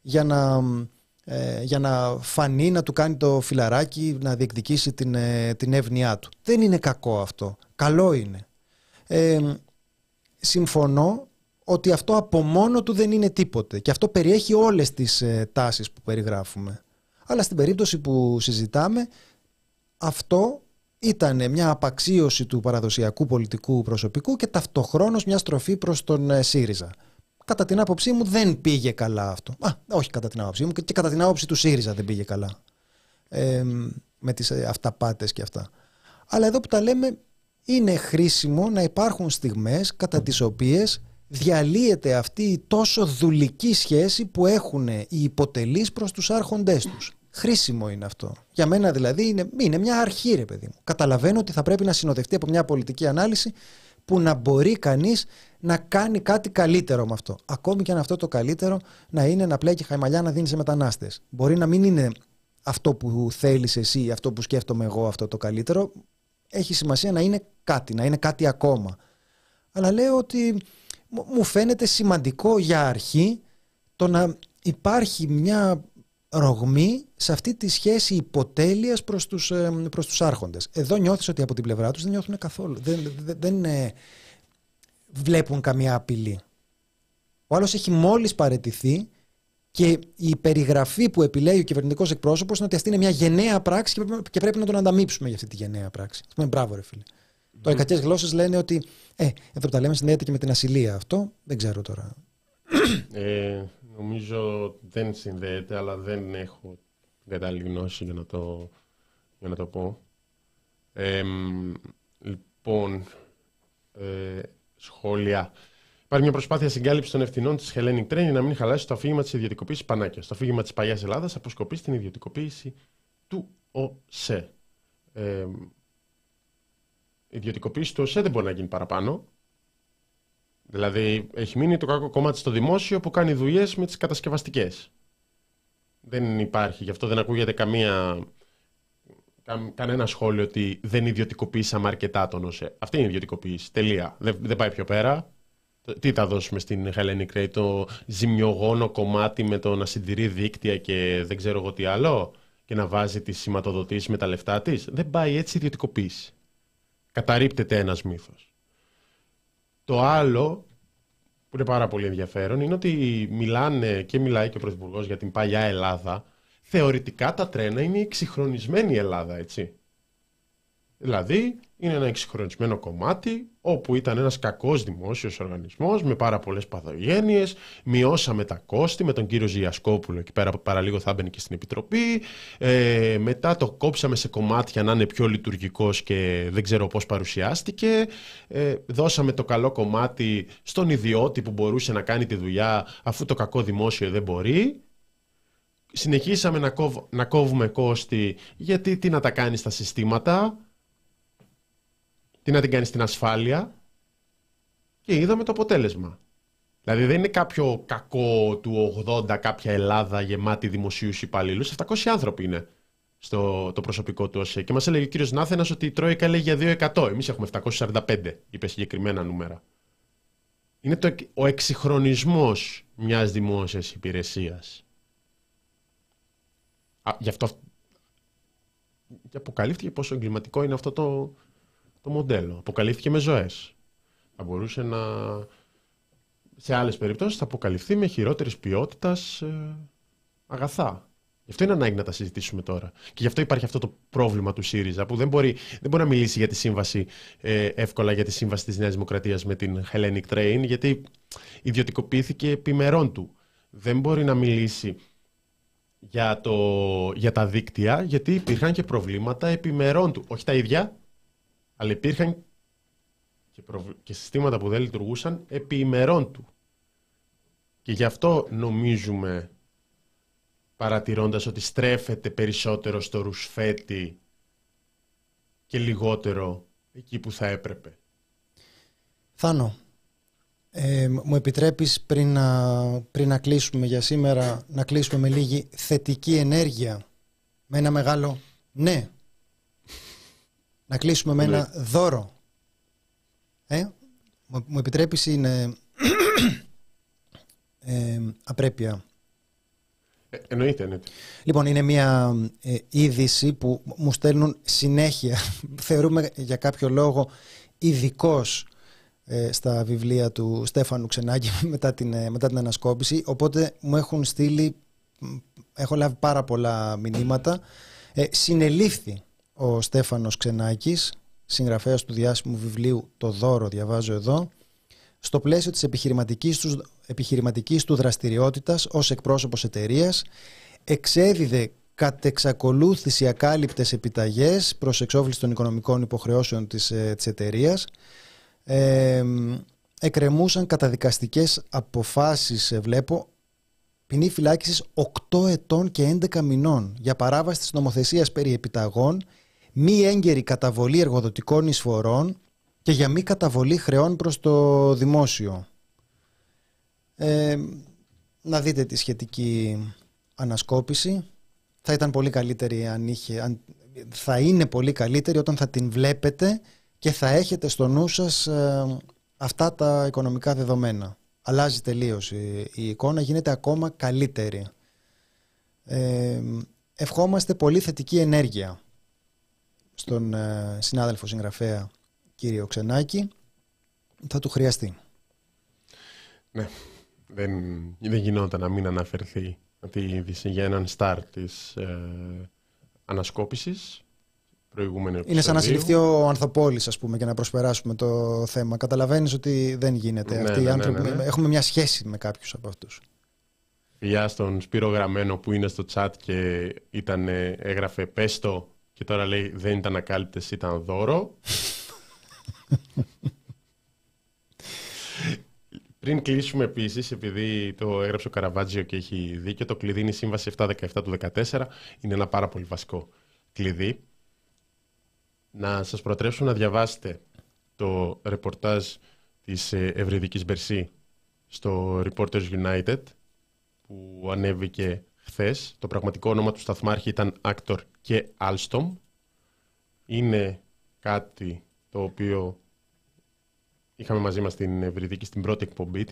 για να φανεί, να του κάνει το φιλαράκι, να διεκδικήσει την εύνοιά του. Δεν είναι κακό αυτό. Καλό είναι. Συμφωνώ ότι αυτό από μόνο του δεν είναι τίποτε και αυτό περιέχει όλες τις τάσεις που περιγράφουμε. Αλλά στην περίπτωση που συζητάμε, αυτό ήταν μια απαξίωση του παραδοσιακού πολιτικού προσωπικού και ταυτοχρόνως μια στροφή προς τον ΣΥΡΙΖΑ. Κατά την άποψή μου δεν πήγε καλά αυτό. Όχι κατά την άποψή μου, και κατά την άποψη του ΣΥΡΙΖΑ δεν πήγε καλά. Με τις αυταπάτες και αυτά. Αλλά εδώ που τα λέμε, είναι χρήσιμο να υπάρχουν στιγμές κατά τις οποίες διαλύεται αυτή η τόσο δουλική σχέση που έχουν οι υποτελείς προς τους άρχοντές τους. Χρήσιμο είναι αυτό. Για μένα δηλαδή είναι μια αρχή, ρε παιδί μου. Καταλαβαίνω ότι θα πρέπει να συνοδευτεί από μια πολιτική ανάλυση που να μπορεί κανείς να κάνει κάτι καλύτερο με αυτό. Ακόμη και αν αυτό το καλύτερο να είναι να πλέκει χαϊμαλιά να δίνει σε μετανάστες. Μπορεί να μην είναι αυτό που θέλεις εσύ, αυτό που σκέφτομαι εγώ, αυτό το καλύτερο. Έχει σημασία να είναι κάτι ακόμα. Αλλά λέω ότι μου φαίνεται σημαντικό για αρχή το να υπάρχει μια ρογμή σε αυτή τη σχέση υποτέλειας προς τους άρχοντες. Εδώ νιώθεις ότι από την πλευρά τους δεν νιώθουν καθόλου. Δεν βλέπουν καμία απειλή. Ο άλλος έχει μόλις παραιτηθεί και η περιγραφή που επιλέγει ο κυβερνητικός εκπρόσωπος είναι ότι αυτή είναι μια γενναία πράξη και πρέπει να τον ανταμείψουμε για αυτή τη γενναία πράξη. Μπράβο, ρε φίλε. Το οι κακές γλώσσες λένε ότι εδώ που τα λέμε συνδέεται και με την ασυλία. Αυτό δεν ξέρω τώρα. Νομίζω δεν συνδέεται, αλλά δεν έχω κατάλληλη γνώση για να το πω. Λοιπόν, σχόλια. Υπάρχει μια προσπάθεια συγκάλυψης των ευθυνών της Hellenic Train να μην χαλάσει το αφήγημα της ιδιωτικοποίησης Πανάκιας. Το αφήγημα της παλιάς Ελλάδας αποσκοπεί στην ιδιωτικοποίηση του ΟΣΕ. Η ιδιωτικοποίηση του ΟΣΕ δεν μπορεί να γίνει παραπάνω. Δηλαδή, έχει μείνει το κακό κομμάτι στο δημόσιο που κάνει δουλειές με τις κατασκευαστικές. Δεν υπάρχει, γι' αυτό δεν ακούγεται κανένα σχόλιο ότι δεν ιδιωτικοποιήσαμε αρκετά τον ΟΣΕ. Αυτή είναι η ιδιωτικοποίηση. Τελεία. Δεν πάει πιο πέρα. Τι θα δώσουμε στην Hellenic Train, το ζημιογόνο κομμάτι με το να συντηρεί δίκτυα και δεν ξέρω εγώ τι άλλο, και να βάζει τις σηματοδοτήσεις με τα λεφτά της. Δεν πάει έτσι η ιδιωτικοποίηση. Καταρρίπτεται ένας μύθος. Το άλλο που είναι πάρα πολύ ενδιαφέρον είναι ότι μιλάει και ο Πρωθυπουργός για την παλιά Ελλάδα. Θεωρητικά τα τρένα είναι η εξυγχρονισμένη Ελλάδα, έτσι. Δηλαδή είναι ένα εξυγχρονισμένο κομμάτι όπου ήταν ένας κακός δημόσιος οργανισμός με πάρα πολλές παθογένειες. Μειώσαμε τα κόστη με τον κύριο Ζιασκόπουλο, εκεί πέρα παραλίγο θα έμπαινε και στην Επιτροπή. Μετά το κόψαμε σε κομμάτια να είναι πιο λειτουργικός και δεν ξέρω πώς παρουσιάστηκε. Δώσαμε το καλό κομμάτι στον ιδιώτη που μπορούσε να κάνει τη δουλειά αφού το κακό δημόσιο δεν μπορεί. Συνεχίσαμε να κόβουμε κόστη γιατί τι να τα κάνει στα συστήματα. Τι να την κάνει στην ασφάλεια, και είδαμε το αποτέλεσμα. Δηλαδή δεν είναι κάποιο κακό του 80, κάποια Ελλάδα γεμάτη δημοσίους υπαλλήλους. 700 άνθρωποι είναι το προσωπικό του ΟΣΕ. Και μας έλεγε ο κύριος Νάθενας ότι η Τρόικα έλεγε για 2%. Εμείς έχουμε 745, είπε συγκεκριμένα νούμερα. Είναι ο εξυγχρονισμός μιας δημόσιας υπηρεσίας. Γι' αυτό και αποκαλύφθηκε πόσο εγκληματικό είναι αυτό το μοντέλο. Αποκαλύφθηκε με ζωές. Θα μπορούσε να... Σε άλλες περιπτώσεις θα αποκαλυφθεί με χειρότερης ποιότητας αγαθά. Γι' αυτό είναι ανάγκη να τα συζητήσουμε τώρα. Και γι' αυτό υπάρχει αυτό το πρόβλημα του ΣΥΡΙΖΑ, που δεν μπορεί να μιλήσει για τη σύμβαση εύκολα, για τη σύμβαση της Νέας Δημοκρατίας με την Hellenic Train, γιατί ιδιωτικοποιήθηκε επιμερών του. Δεν μπορεί να μιλήσει για τα δίκτυα, γιατί υπήρχαν και προβλήματα επιμερών του. Όχι τα ίδια, αλλά υπήρχαν και συστήματα που δεν λειτουργούσαν επί ημερών του. Και γι' αυτό νομίζουμε, παρατηρώντας ότι στρέφεται περισσότερο στο ρουσφέτη και λιγότερο εκεί που θα έπρεπε. Θάνο, μου επιτρέπεις πριν να κλείσουμε για σήμερα, να κλείσουμε με λίγη θετική ενέργεια, με ένα μεγάλο ναι. Να κλείσουμε με ένα δώρο. Μου επιτρέπεις, είναι απρέπεια. Εννοείται. Λοιπόν, είναι μια είδηση που μου στέλνουν συνέχεια. Θεωρούμε για κάποιο λόγο ειδικός στα βιβλία του Στέφανου Ξενάκη μετά την ανασκόπηση. Οπότε μου έχουν στείλει, έχω λάβει πάρα πολλά μηνύματα. Συνελήφθη ο Στέφανος Ξενάκης, συγγραφέας του διάσημου βιβλίου «Το δώρο», διαβάζω εδώ, στο πλαίσιο της επιχειρηματικής του δραστηριότητας ως εκπρόσωπος εταιρείας, εξέδιδε κατ' εξακολούθηση ακάλυπτες επιταγές προς εξόφληση των οικονομικών υποχρεώσεων της εταιρείας. Εκκρεμούσαν καταδικαστικές αποφάσεις, βλέπω, ποινή φυλάκισης 8 ετών και 11 μηνών για παράβαση της νομοθεσίας περί επιταγών, μη έγκαιρη καταβολή εργοδοτικών εισφορών και για μη καταβολή χρεών προς το δημόσιο. Να δείτε τη σχετική ανασκόπηση. Θα ήταν πολύ καλύτερη θα είναι πολύ καλύτερη όταν θα την βλέπετε και θα έχετε στο νου σας αυτά τα οικονομικά δεδομένα. Αλλάζει τελείως η εικόνα, γίνεται ακόμα καλύτερη. Ευχόμαστε πολύ θετική ενέργεια στον συνάδελφο συγγραφέα κύριο Ξενάκη. Θα του χρειαστεί. Ναι, δεν γινόταν να μην αναφερθεί αυτή η είδηση για έναν στάρ της ανασκόπησης. Είναι σαν να συλληφθεί ο Ανθοπόλης, ας πούμε, και να προσπεράσουμε το θέμα. Καταλαβαίνεις ότι δεν γίνεται. Αυτοί οι άνθρωποι, έχουμε μια σχέση με κάποιους από αυτούς. Φιλιά στον Σπύρο Γραμμένο που είναι στο chat και έγραφε «Πέστο» και τώρα λέει «Δεν ήταν ακάλυπτες, ήταν δώρο». Πριν κλείσουμε επίσης, επειδή το έγραψε ο Καραβάτζιο και έχει δίκιο, το κλειδί είναι η Σύμβαση 717 του 2014. Είναι ένα πάρα πολύ βασικό κλειδί. Να σας προτρέψω να διαβάσετε το ρεπορτάζ της Ευρυδικής Μπερσή στο Reporters United που ανέβηκε χθες. Το πραγματικό όνομα του σταθμάρχη ήταν Άκτορ και Alstom. Είναι κάτι το οποίο είχαμε μαζί μας στην Ευρυδική στην πρώτη εκπομπή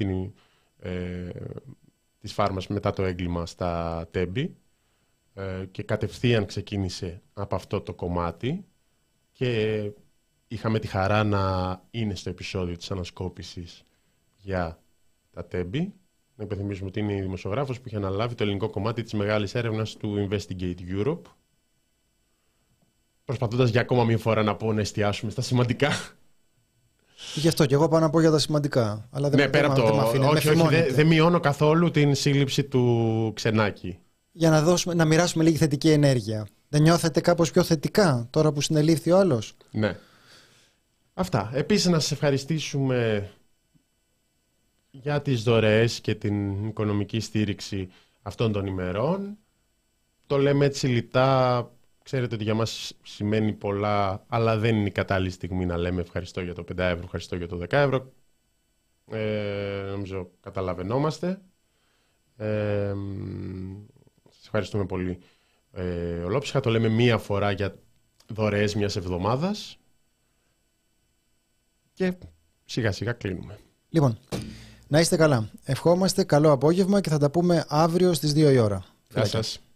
της Φάρμας μετά το έγκλημα στα Τέμπη και κατευθείαν ξεκίνησε από αυτό το κομμάτι και είχαμε τη χαρά να είναι στο επεισόδιο της ανασκόπησης για τα Τέμπη. Να υπενθυμίσουμε ότι είναι η δημοσιογράφος που είχε αναλάβει το ελληνικό κομμάτι της μεγάλης έρευνας του Investigate Europe, προσπαθώντας για ακόμα μια φορά να εστιάσουμε στα σημαντικά. Γι' αυτό και εγώ πάω να πω για τα σημαντικά. Αλλά δεν δεν μειώνω καθόλου την σύλληψη του Ξενάκη. Για να μοιράσουμε λίγη θετική ενέργεια. Δεν νιώθετε κάπως πιο θετικά τώρα που συνελήφθη ο άλλος? Ναι. Αυτά. Επίσης να σας ευχαριστήσουμε για τις δωρεές και την οικονομική στήριξη αυτών των ημερών. Το λέμε έτσι λιτά. Ξέρετε ότι για μας σημαίνει πολλά, αλλά δεν είναι η κατάλληλη στιγμή να λέμε ευχαριστώ για το 5 ευρώ, ευχαριστώ για το 10 ευρώ. Νομίζω καταλαβαίνόμαστε. Σας ευχαριστούμε πολύ ολόψυχα. Το λέμε μία φορά για δωρεές μιας εβδομάδας. Και σιγά σιγά κλείνουμε. Λοιπόν, να είστε καλά. Ευχόμαστε καλό απόγευμα και θα τα πούμε αύριο στις 2 η ώρα. Γεια σας.